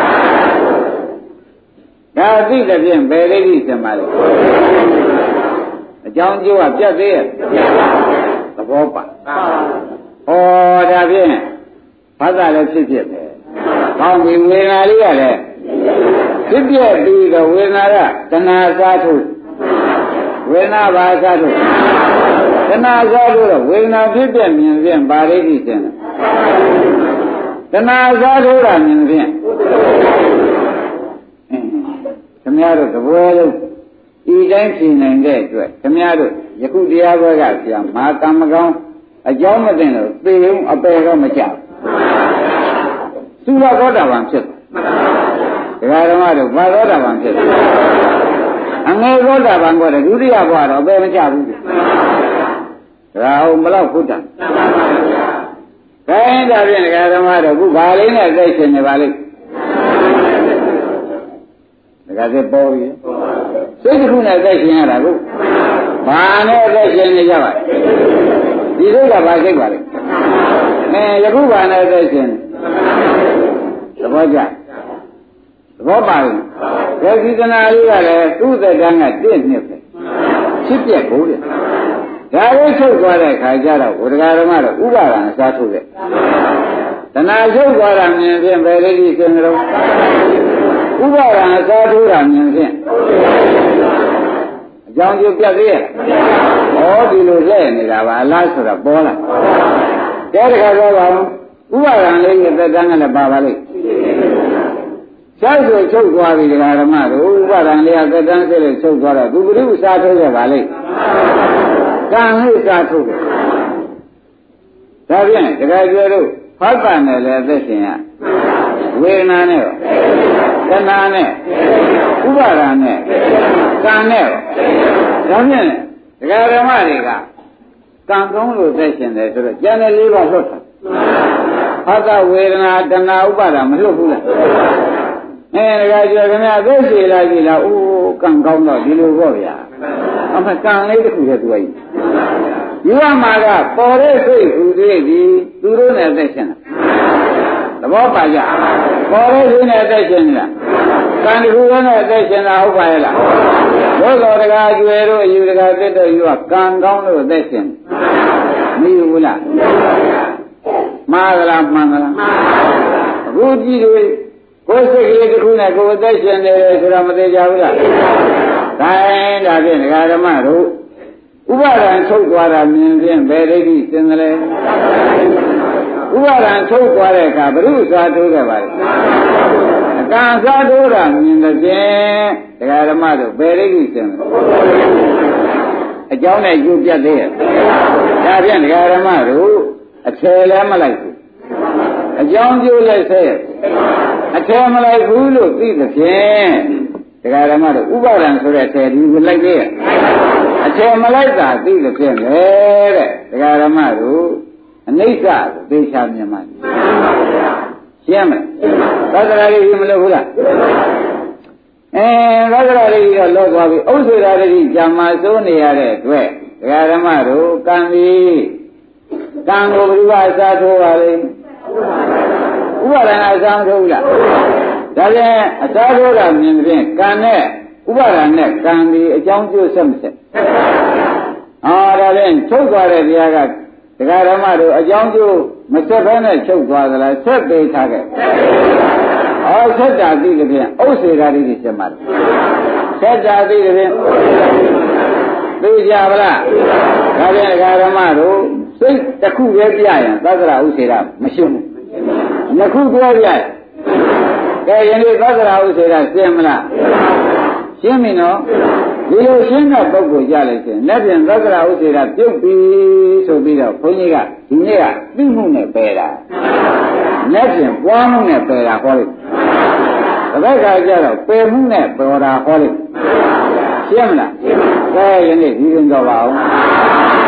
S2: ဒါသိတဲ့ဖြင့်ဘယ်လေဒီဓမ္မတွေအကြောင်းကျိုးကပြတ်သေးရဲ့သဘောပါဩဒါဖြင့်ဘာသာလည်းဖြစ်ဖြစ်ပဲကောင်းပြီဝေဒနာလေးကလည်းဖြစ်ပြပြီးတော့ဝေဒနာကတဏှာစားထိုးဝေဒနာဘာစားထိုးတဏှာစားထိုးတော့ဝေဒနာဖြစ်ပြမြင်ဖြင့်ဗာရိဋ္ဌိစင်တဏှာစားထိုးတာမြင်ဖြင့်ခင်ဗျားတို့သဘောလုံးဤတိုင်းဖြေနိုင်တဲ့အတွက်ခင်ဗျားတို့ယခုတရားပွဲကဆရာမဟာကမ္မကောင်းအကြောင်းမသိလို့သေုံအပယ်တော့မကြဘူးသုဘသောတာပန်ဖြစ်တယ်ဒကာဓမ္မတို့ဘာသောတာပန်ဖြစ်တယ်အငယ်သောတာပန်ကလည်းဒုတိယဘဝတော့အပယ်မကြဘူးဒါဟုတ်မလို့ဟုတ်တာခိုင်းတာဖြင့်ဒကာဓမ္မတို့ခုဘာလေးနဲ့သိရှင်နေပါလိမ့်ဒကာစစ်ပေါ်ပြီစိတ်တစ်ခုနဲ့သိရှင်ရတာကိုဘာနဲ့သိရှင်နေကြပါဒီစိတ်ကဘာစိတ်ပါလဲအဲယခုဘာနဲ့သိရှင်သဘောကျသဘောပါဘူးဒေသနာလေးကလည်းသူ့သက်တမ်းကတင့်နှစ်ပဲဖြစ်ပြက်ကိုတဲ့ဒါလေးချုပ်သွားတဲ့ခါကျတော့ဝိဒကာဓမ္မတော့ဥပါဒံအစားထုတ်တဲ့တဏှာချုပ်သွားတာမြင်ဖြင့်ဘယ်လိုဒီစဉ်ကြုံဥပါဒံအစားထုတ်တာမြင်ဖြင့်အကြောင်းကျပြတ်သေးရဲ့ဩဒီလိုလက်နေတာပါအလားဆိုတာပေါ်လာတဲ့တခါတော့ပါဥပါဒံလေးရဲ့သက်တမ်းကလည်းပါပါလိမ့်ဆိုင်ဆိုချုပ်သွားပြီဒကာဓမ္မတို့ဥပါဒံလေးကသက်တမ်းဆက်လို့ချုပ်သွားတော့သူဘုရုစားထုတ်ခဲ့ပါလိမ့်ကံလေးစားထုတ်တယ်ဒါဖြင့်ဒကာကျော်တို့ဖတ်တာနဲ့လည်းသက်ရှင်ရဝေဒနာနဲ့ရောသနာနဲ့ဥပါဒံနဲ့ကံနဲ့ရောဒါဖြင့်ဒကာဓမ္မတွေကကံကောင်းလို့သက်ရှင်တယ်ဆိုတော့ကျန်တဲ့လေးပါလွတ်တာဖတ်တာဝေဒနာတဏှာဥပါဒံမလွတ်ဘူးလားအဲဒကာကျော်ခင်ဗျာသိရှိလာပြီလားအိုးကံကောင်းတော့ဒီလိုပေါ့ဗျာအမကံလေးတစ်ခုတည်းသူကကြီးယူရမှာကပေါ်တဲ့စိတ်ဟူသေးသည်သူတို့နဲ့သက်ရှင်တာသဘောပါကြပေါ်တဲ့စိတ်နဲ့သက်ရှင်နေတာကံတစ်ခုနဲ့သက်ရှင်တာဟုတ်ပါရဲ့လားဘုသောဒကာကျွယ်တို့အယူဒကာသစ်တို့ယူကကံကောင်းလို့သက်ရှင်မယူဘူးလားမှားလားမှန်လားအခုကြည့်လို့ကိုယ်စိတ်ကလေးတစ်ခုနဲ့ကိုယ်အသက်ရှင်နေတယ်ဆိုတာမသိကြဘူးလား။ဒါရင်ဒါဖြင့်ဒကာဓမ္မတို့ဥပါဒံချုပ်သွားတာမြင်ဖြင့်ဘယ်ဒိဋ္ဌိစင်တယ်လဲ။ဥပါဒံချုပ်သွားတဲ့အခါဘုရုစားတိုးခဲ့ပါလေ။အကံစားတိုးတာမြင်တဲ့ဖြင့်ဒကာဓမ္မတို့ဘယ်ဒိဋ္ဌိစင်တယ်။အကြောင်းနဲ့ယူပြတ်သေးရဲ့။ဒါဖြင့်ဒကာဓမ္မတို့အထယ်လည်းမလိုက်ဘူး။အကြောင်းကျိုးလိုက်ဆက်အထယ်မလိုက်ဘူးလို့သိသဖြင့်ဒကာဓမ္မတို့ဥပါဒံဆိုတဲ့ထယ်ဒီကိုလိုက်သေးရဲ့အထယ်မလိုက်တာသိသဖြင့်လေတဲ့ဒကာဓမ္မတို့အနိစ္စကိုသိချာမြင်မှရှင်းမလားသက္ကရာရိမလို့ဘူးလားအဲသက္ကရာရိတော့လောသွားပြီဥစ္စေရာရိဇာမစိုးနေရတဲ့အတွက်ဒကာဓမ္မတို့ကံပြီးကံကိုဘုရားအစားထိုးပါလေဥပါဒနာအစားထိုးလားဒါပြန်အစားထိုးတာမြင်ဖြင့်ကံနဲ့ဥပါဒနာနဲ့ကံပြီးအကြောင်းကျိုးဆက်မဆက်အာဒါပြန်ချုပ်သွားတဲ့တရားကဒကာဓမ္မတို့အကြောင်းကျိုးမဆက်ဘဲနဲ့ချုပ်သွားသလားဆက်ပေးထားခဲ့ဟောဆက်တာသိတဲ့ဖြင့်ဥစ္စေရာရိဆက်မှာဆက်တာသိတဲ့ဖြင့်သိကြပါလားဒါပြန်ဒကာဓမ္မတို့စိတ်တစ်ခုပဲပြရင်သက္ကရာဥစ္စေရာမရှိဘူးနှစ်ခုပြောပြရင်ကဲယနေ့သက္ကရာဥစ္စေရာရှင်းမလားရှင်းပြီနော်ဒီလိုရှင်းတဲ့ပုဂ္ဂိုလ်ကြလိုက်ခြင်းလက်ပြန်သက္ကရာဥစ္စေရာပြုတ်ပြီဆိုပြီးတော့ဘုန်းကြီးကဒီနေ့ကသိမှုနဲ့ပယ်တာလက်ပြန်ပွားမှုနဲ့ပယ်တာဟောလိုက်တပတ်ခါကျတော့ပယ်မှုနဲ့ပယ်တာဟောလိုက်ရှင်းမလားကဲယနေ့ဒီရင်တော့ပါအောင်